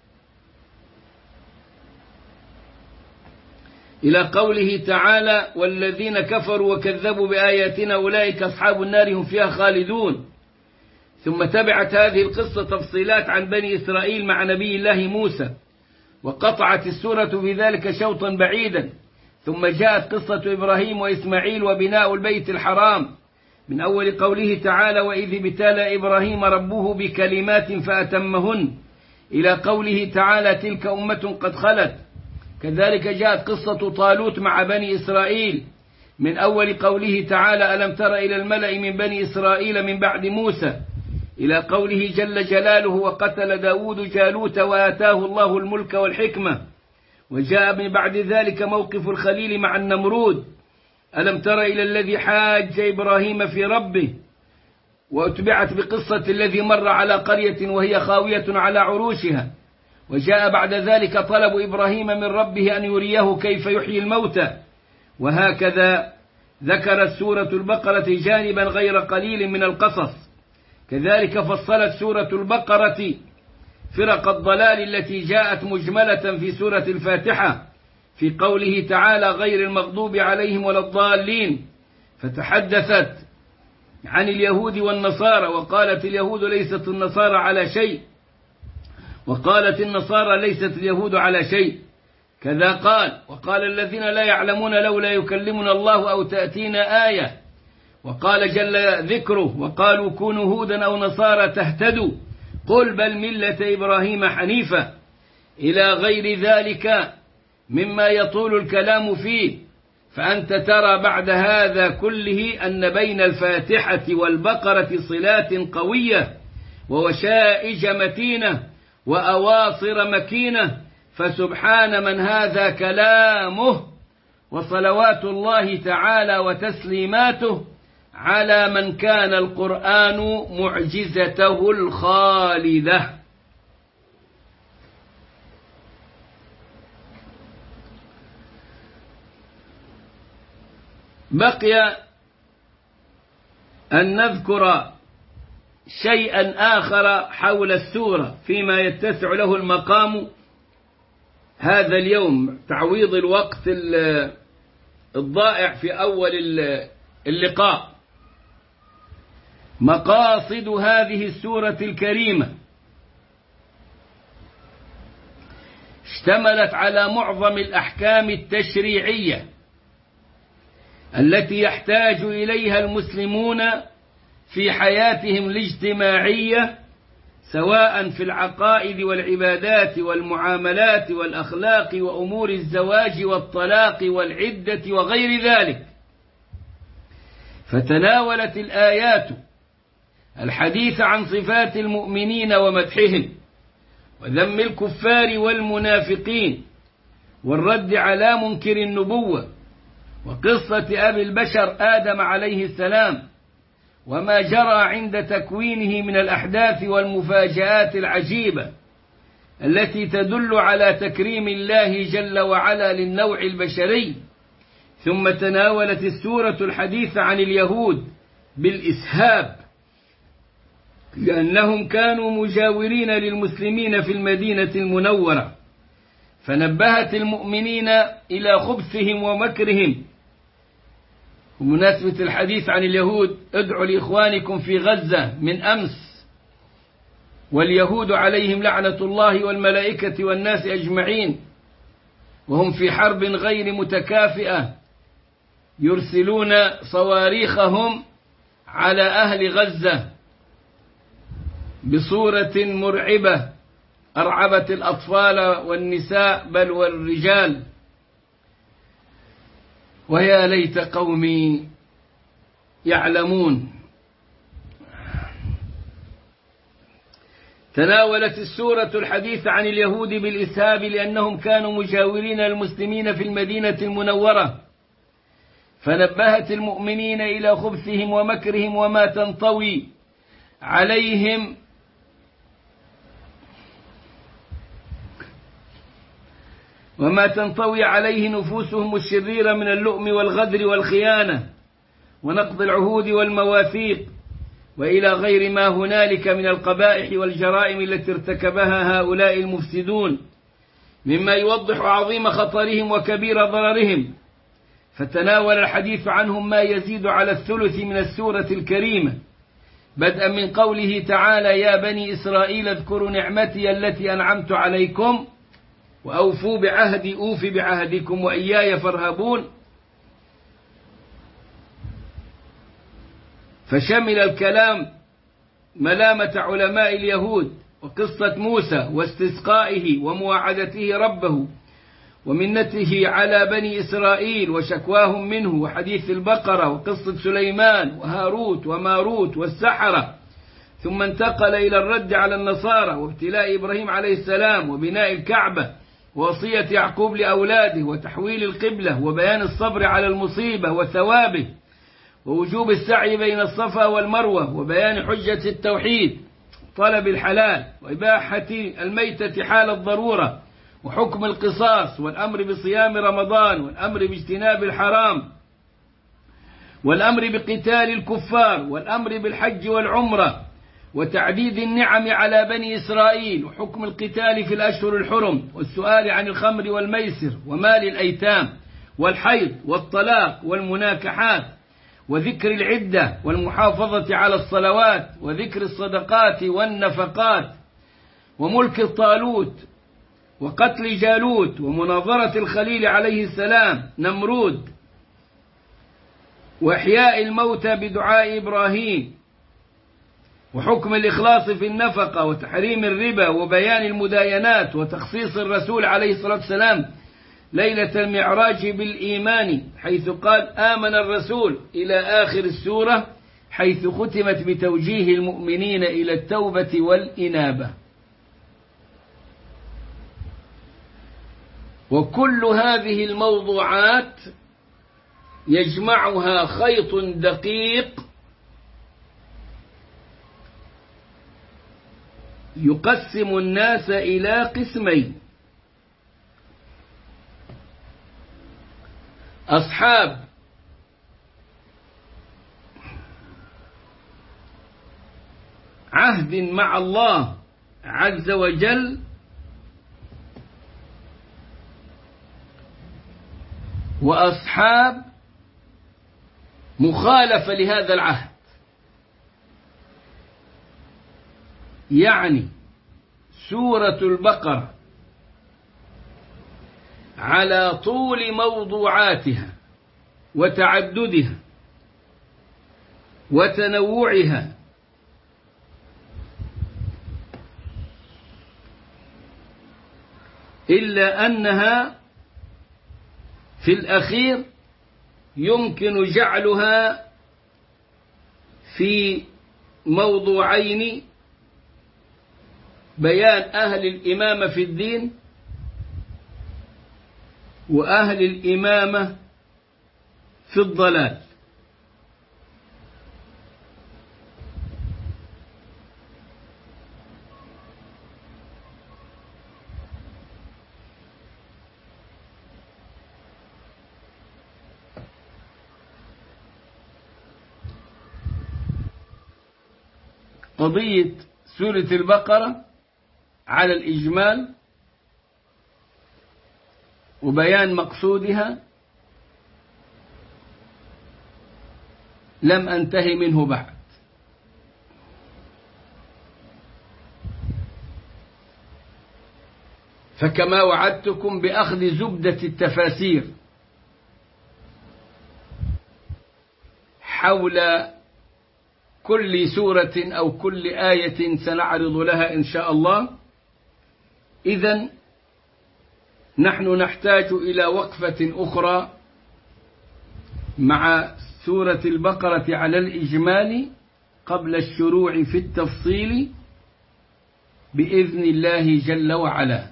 إلى قوله تعالى: والذين كفروا وكذبوا بآياتنا أولئك أصحاب النار هم فيها خالدون. ثم تبعت هذه القصة تفصيلات عن بني إسرائيل مع نبي الله موسى، وقطعت السورة في ذلك شوطا بعيدا. ثم جاءت قصة إبراهيم وإسماعيل وبناء البيت الحرام من أول قوله تعالى: وإذ ابتلى إبراهيم ربه بكلمات فأتمهن، إلى قوله تعالى: تلك أمة قد خلت. كذلك جاءت قصة طالوت مع بني إسرائيل من أول قوله تعالى: ألم تر إلى الملأ من بني إسرائيل من بعد موسى، إلى قوله جل جلاله: وقتل داود جالوت وآتاه الله الملك والحكمة. وجاء من بعد ذلك موقف الخليل مع النمرود: ألم تر إلى الذي حاج إبراهيم في ربه، وأتبعت بقصة الذي مر على قرية وهي خاوية على عروشها. وجاء بعد ذلك طلب إبراهيم من ربه أن يريه كيف يحيي الموتى. وهكذا ذكرت سورة البقرة جانبا غير قليل من القصص. كذلك فصلت سورة البقرة فرق الضلال التي جاءت مجملة في سورة الفاتحة في قوله تعالى: غير المغضوب عليهم ولا الضالين. فتحدثت عن اليهود والنصارى، وقالت اليهود ليست النصارى على شيء، وقالت النصارى ليست اليهود على شيء. كذا قال: وقال الذين لا يعلمون لولا يكلمنا الله أو تأتينا آية. وقال جل ذكره: وقالوا كونوا هودا أو نصارى تهتدوا، قل بل ملة إبراهيم حنيفا، إلى غير ذلك مما يطول الكلام فيه. فأنت ترى بعد هذا كله أن بين الفاتحة والبقرة صلات قوية ووشائج متينة وأواصر مكينة، فسبحان من هذا كلامه، وصلوات الله تعالى وتسليماته على من كان القرآن معجزته الخالدة. بقي أن نذكر شيئا آخر حول السورة فيما يتسع له المقام هذا اليوم، تعويض الوقت الضائع في أول اللقاء. مقاصد هذه السورة الكريمة اشتملت على معظم الأحكام التشريعية التي يحتاج إليها المسلمون في حياتهم الاجتماعية، سواء في العقائد والعبادات والمعاملات والأخلاق وأمور الزواج والطلاق والعدة وغير ذلك. فتناولت الآيات الحديث عن صفات المؤمنين ومدحهم، وذم الكفار والمنافقين، والرد على منكر النبوة، وقصة أبي البشر آدم عليه السلام، وما جرى عند تكوينه من الأحداث والمفاجآت العجيبة التي تدل على تكريم الله جل وعلا للنوع البشري. ثم تناولت السورة الحديث عن اليهود بالإسهاب، لأنهم كانوا مجاورين للمسلمين في المدينة المنورة، فنبهت المؤمنين إلى خبثهم ومكرهم. ومناسبة الحديث عن اليهود، ادعوا لإخوانكم في غزة من أمس، واليهود عليهم لعنة الله والملائكة والناس أجمعين، وهم في حرب غير متكافئة يرسلون صواريخهم على أهل غزة بصورة مرعبة أرعبت الأطفال والنساء بل والرجال. ويا ليت قومي يعلمون. تناولت السورة الحديث عن اليهود بالإسهاب لأنهم كانوا مجاورين المسلمين في المدينة المنورة، فنبهت المؤمنين إلى خبثهم ومكرهم وما تنطوي عليهم وما تنطوي عليه نفوسهم الشريرة من اللؤم والغدر والخيانة ونقض العهود والمواثيق، وإلى غير ما هنالك من القبائح والجرائم التي ارتكبها هؤلاء المفسدون، مما يوضح عظيم خطرهم وكبير ضررهم. فتناول الحديث عنهم ما يزيد على الثلث من السورة الكريمة، بدءا من قوله تعالى: يا بني إسرائيل اذكروا نعمتي التي أنعمت عليكم وأوفوا بعهدي أوف بعهدكم وإياي فارهبون. فشمل الكلام ملامة علماء اليهود، وقصة موسى واستسقائه ومواعدته ربه ومنته على بني إسرائيل وشكواهم منه، وحديث البقرة وقصة سليمان وهاروت وماروت والسحرة. ثم انتقل إلى الرد على النصارى وابتلاء إبراهيم عليه السلام وبناء الكعبة ووصية يعقوب لأولاده وتحويل القبلة وبيان الصبر على المصيبة وثوابه ووجوب السعي بين الصفا والمروة وبيان حجة التوحيد، طلب الحلال وإباحة الميتة حال الضرورة وحكم القصاص والأمر بصيام رمضان والأمر باجتناب الحرام والأمر بقتال الكفار والأمر بالحج والعمرة وتعديد النعم على بني إسرائيل وحكم القتال في الأشهر الحرم والسؤال عن الخمر والميسر ومال الأيتام والحيض والطلاق والمناكحات وذكر العدة والمحافظة على الصلوات وذكر الصدقات والنفقات وملك طالوت وقتل جالوت ومناظرة الخليل عليه السلام نمرود وإحياء الموتى بدعاء إبراهيم وحكم الإخلاص في النفقة وتحريم الربا وبيان المداينات وتخصيص الرسول عليه الصلاة والسلام ليلة المعراج بالإيمان، حيث قال آمن الرسول إلى آخر السورة، حيث ختمت بتوجيه المؤمنين إلى التوبة والإنابة. وكل هذه الموضوعات يجمعها خيط دقيق يقسم الناس إلى قسمين: أصحاب عهد مع الله عز وجل وأصحاب مخالفة لهذا العهد. يعني سورة البقرة على طول موضوعاتها وتعددها وتنوعها إلا أنها في الأخير يمكن جعلها في موضوعين: بيان أهل الإمامة في الدين وأهل الإمامة في الضلال. قضية سورة البقرة على الإجمال وبيان مقصودها لم أنتهي منه بعد. فكما وعدتكم بأخذ زبدة التفاسير حول كل سورة أو كل آية سنعرض لها إن شاء الله، إذن نحن نحتاج إلى وقفة أخرى مع سورة البقرة على الإجمال قبل الشروع في التفصيل بإذن الله جل وعلا.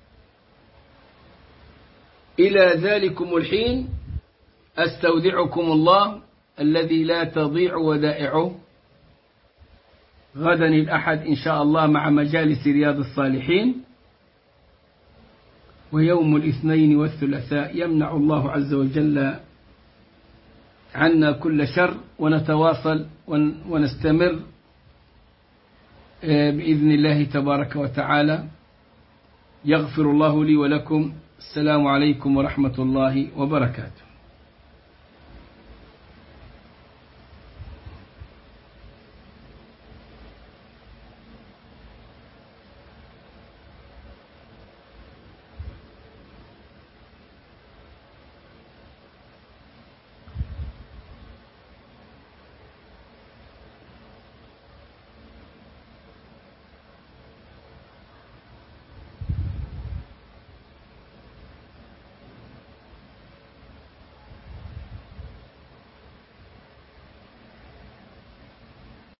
إلى ذلكم الحين أستودعكم الله الذي لا تضيع ودائعه. غدا الأحد إن شاء الله مع مجالس رياض الصالحين، ويوم الاثنين والثلاثاء يمنع الله عز وجل عنا كل شر، ونتواصل ونستمر بإذن الله تبارك وتعالى. يغفر الله لي ولكم. السلام عليكم ورحمة الله وبركاته.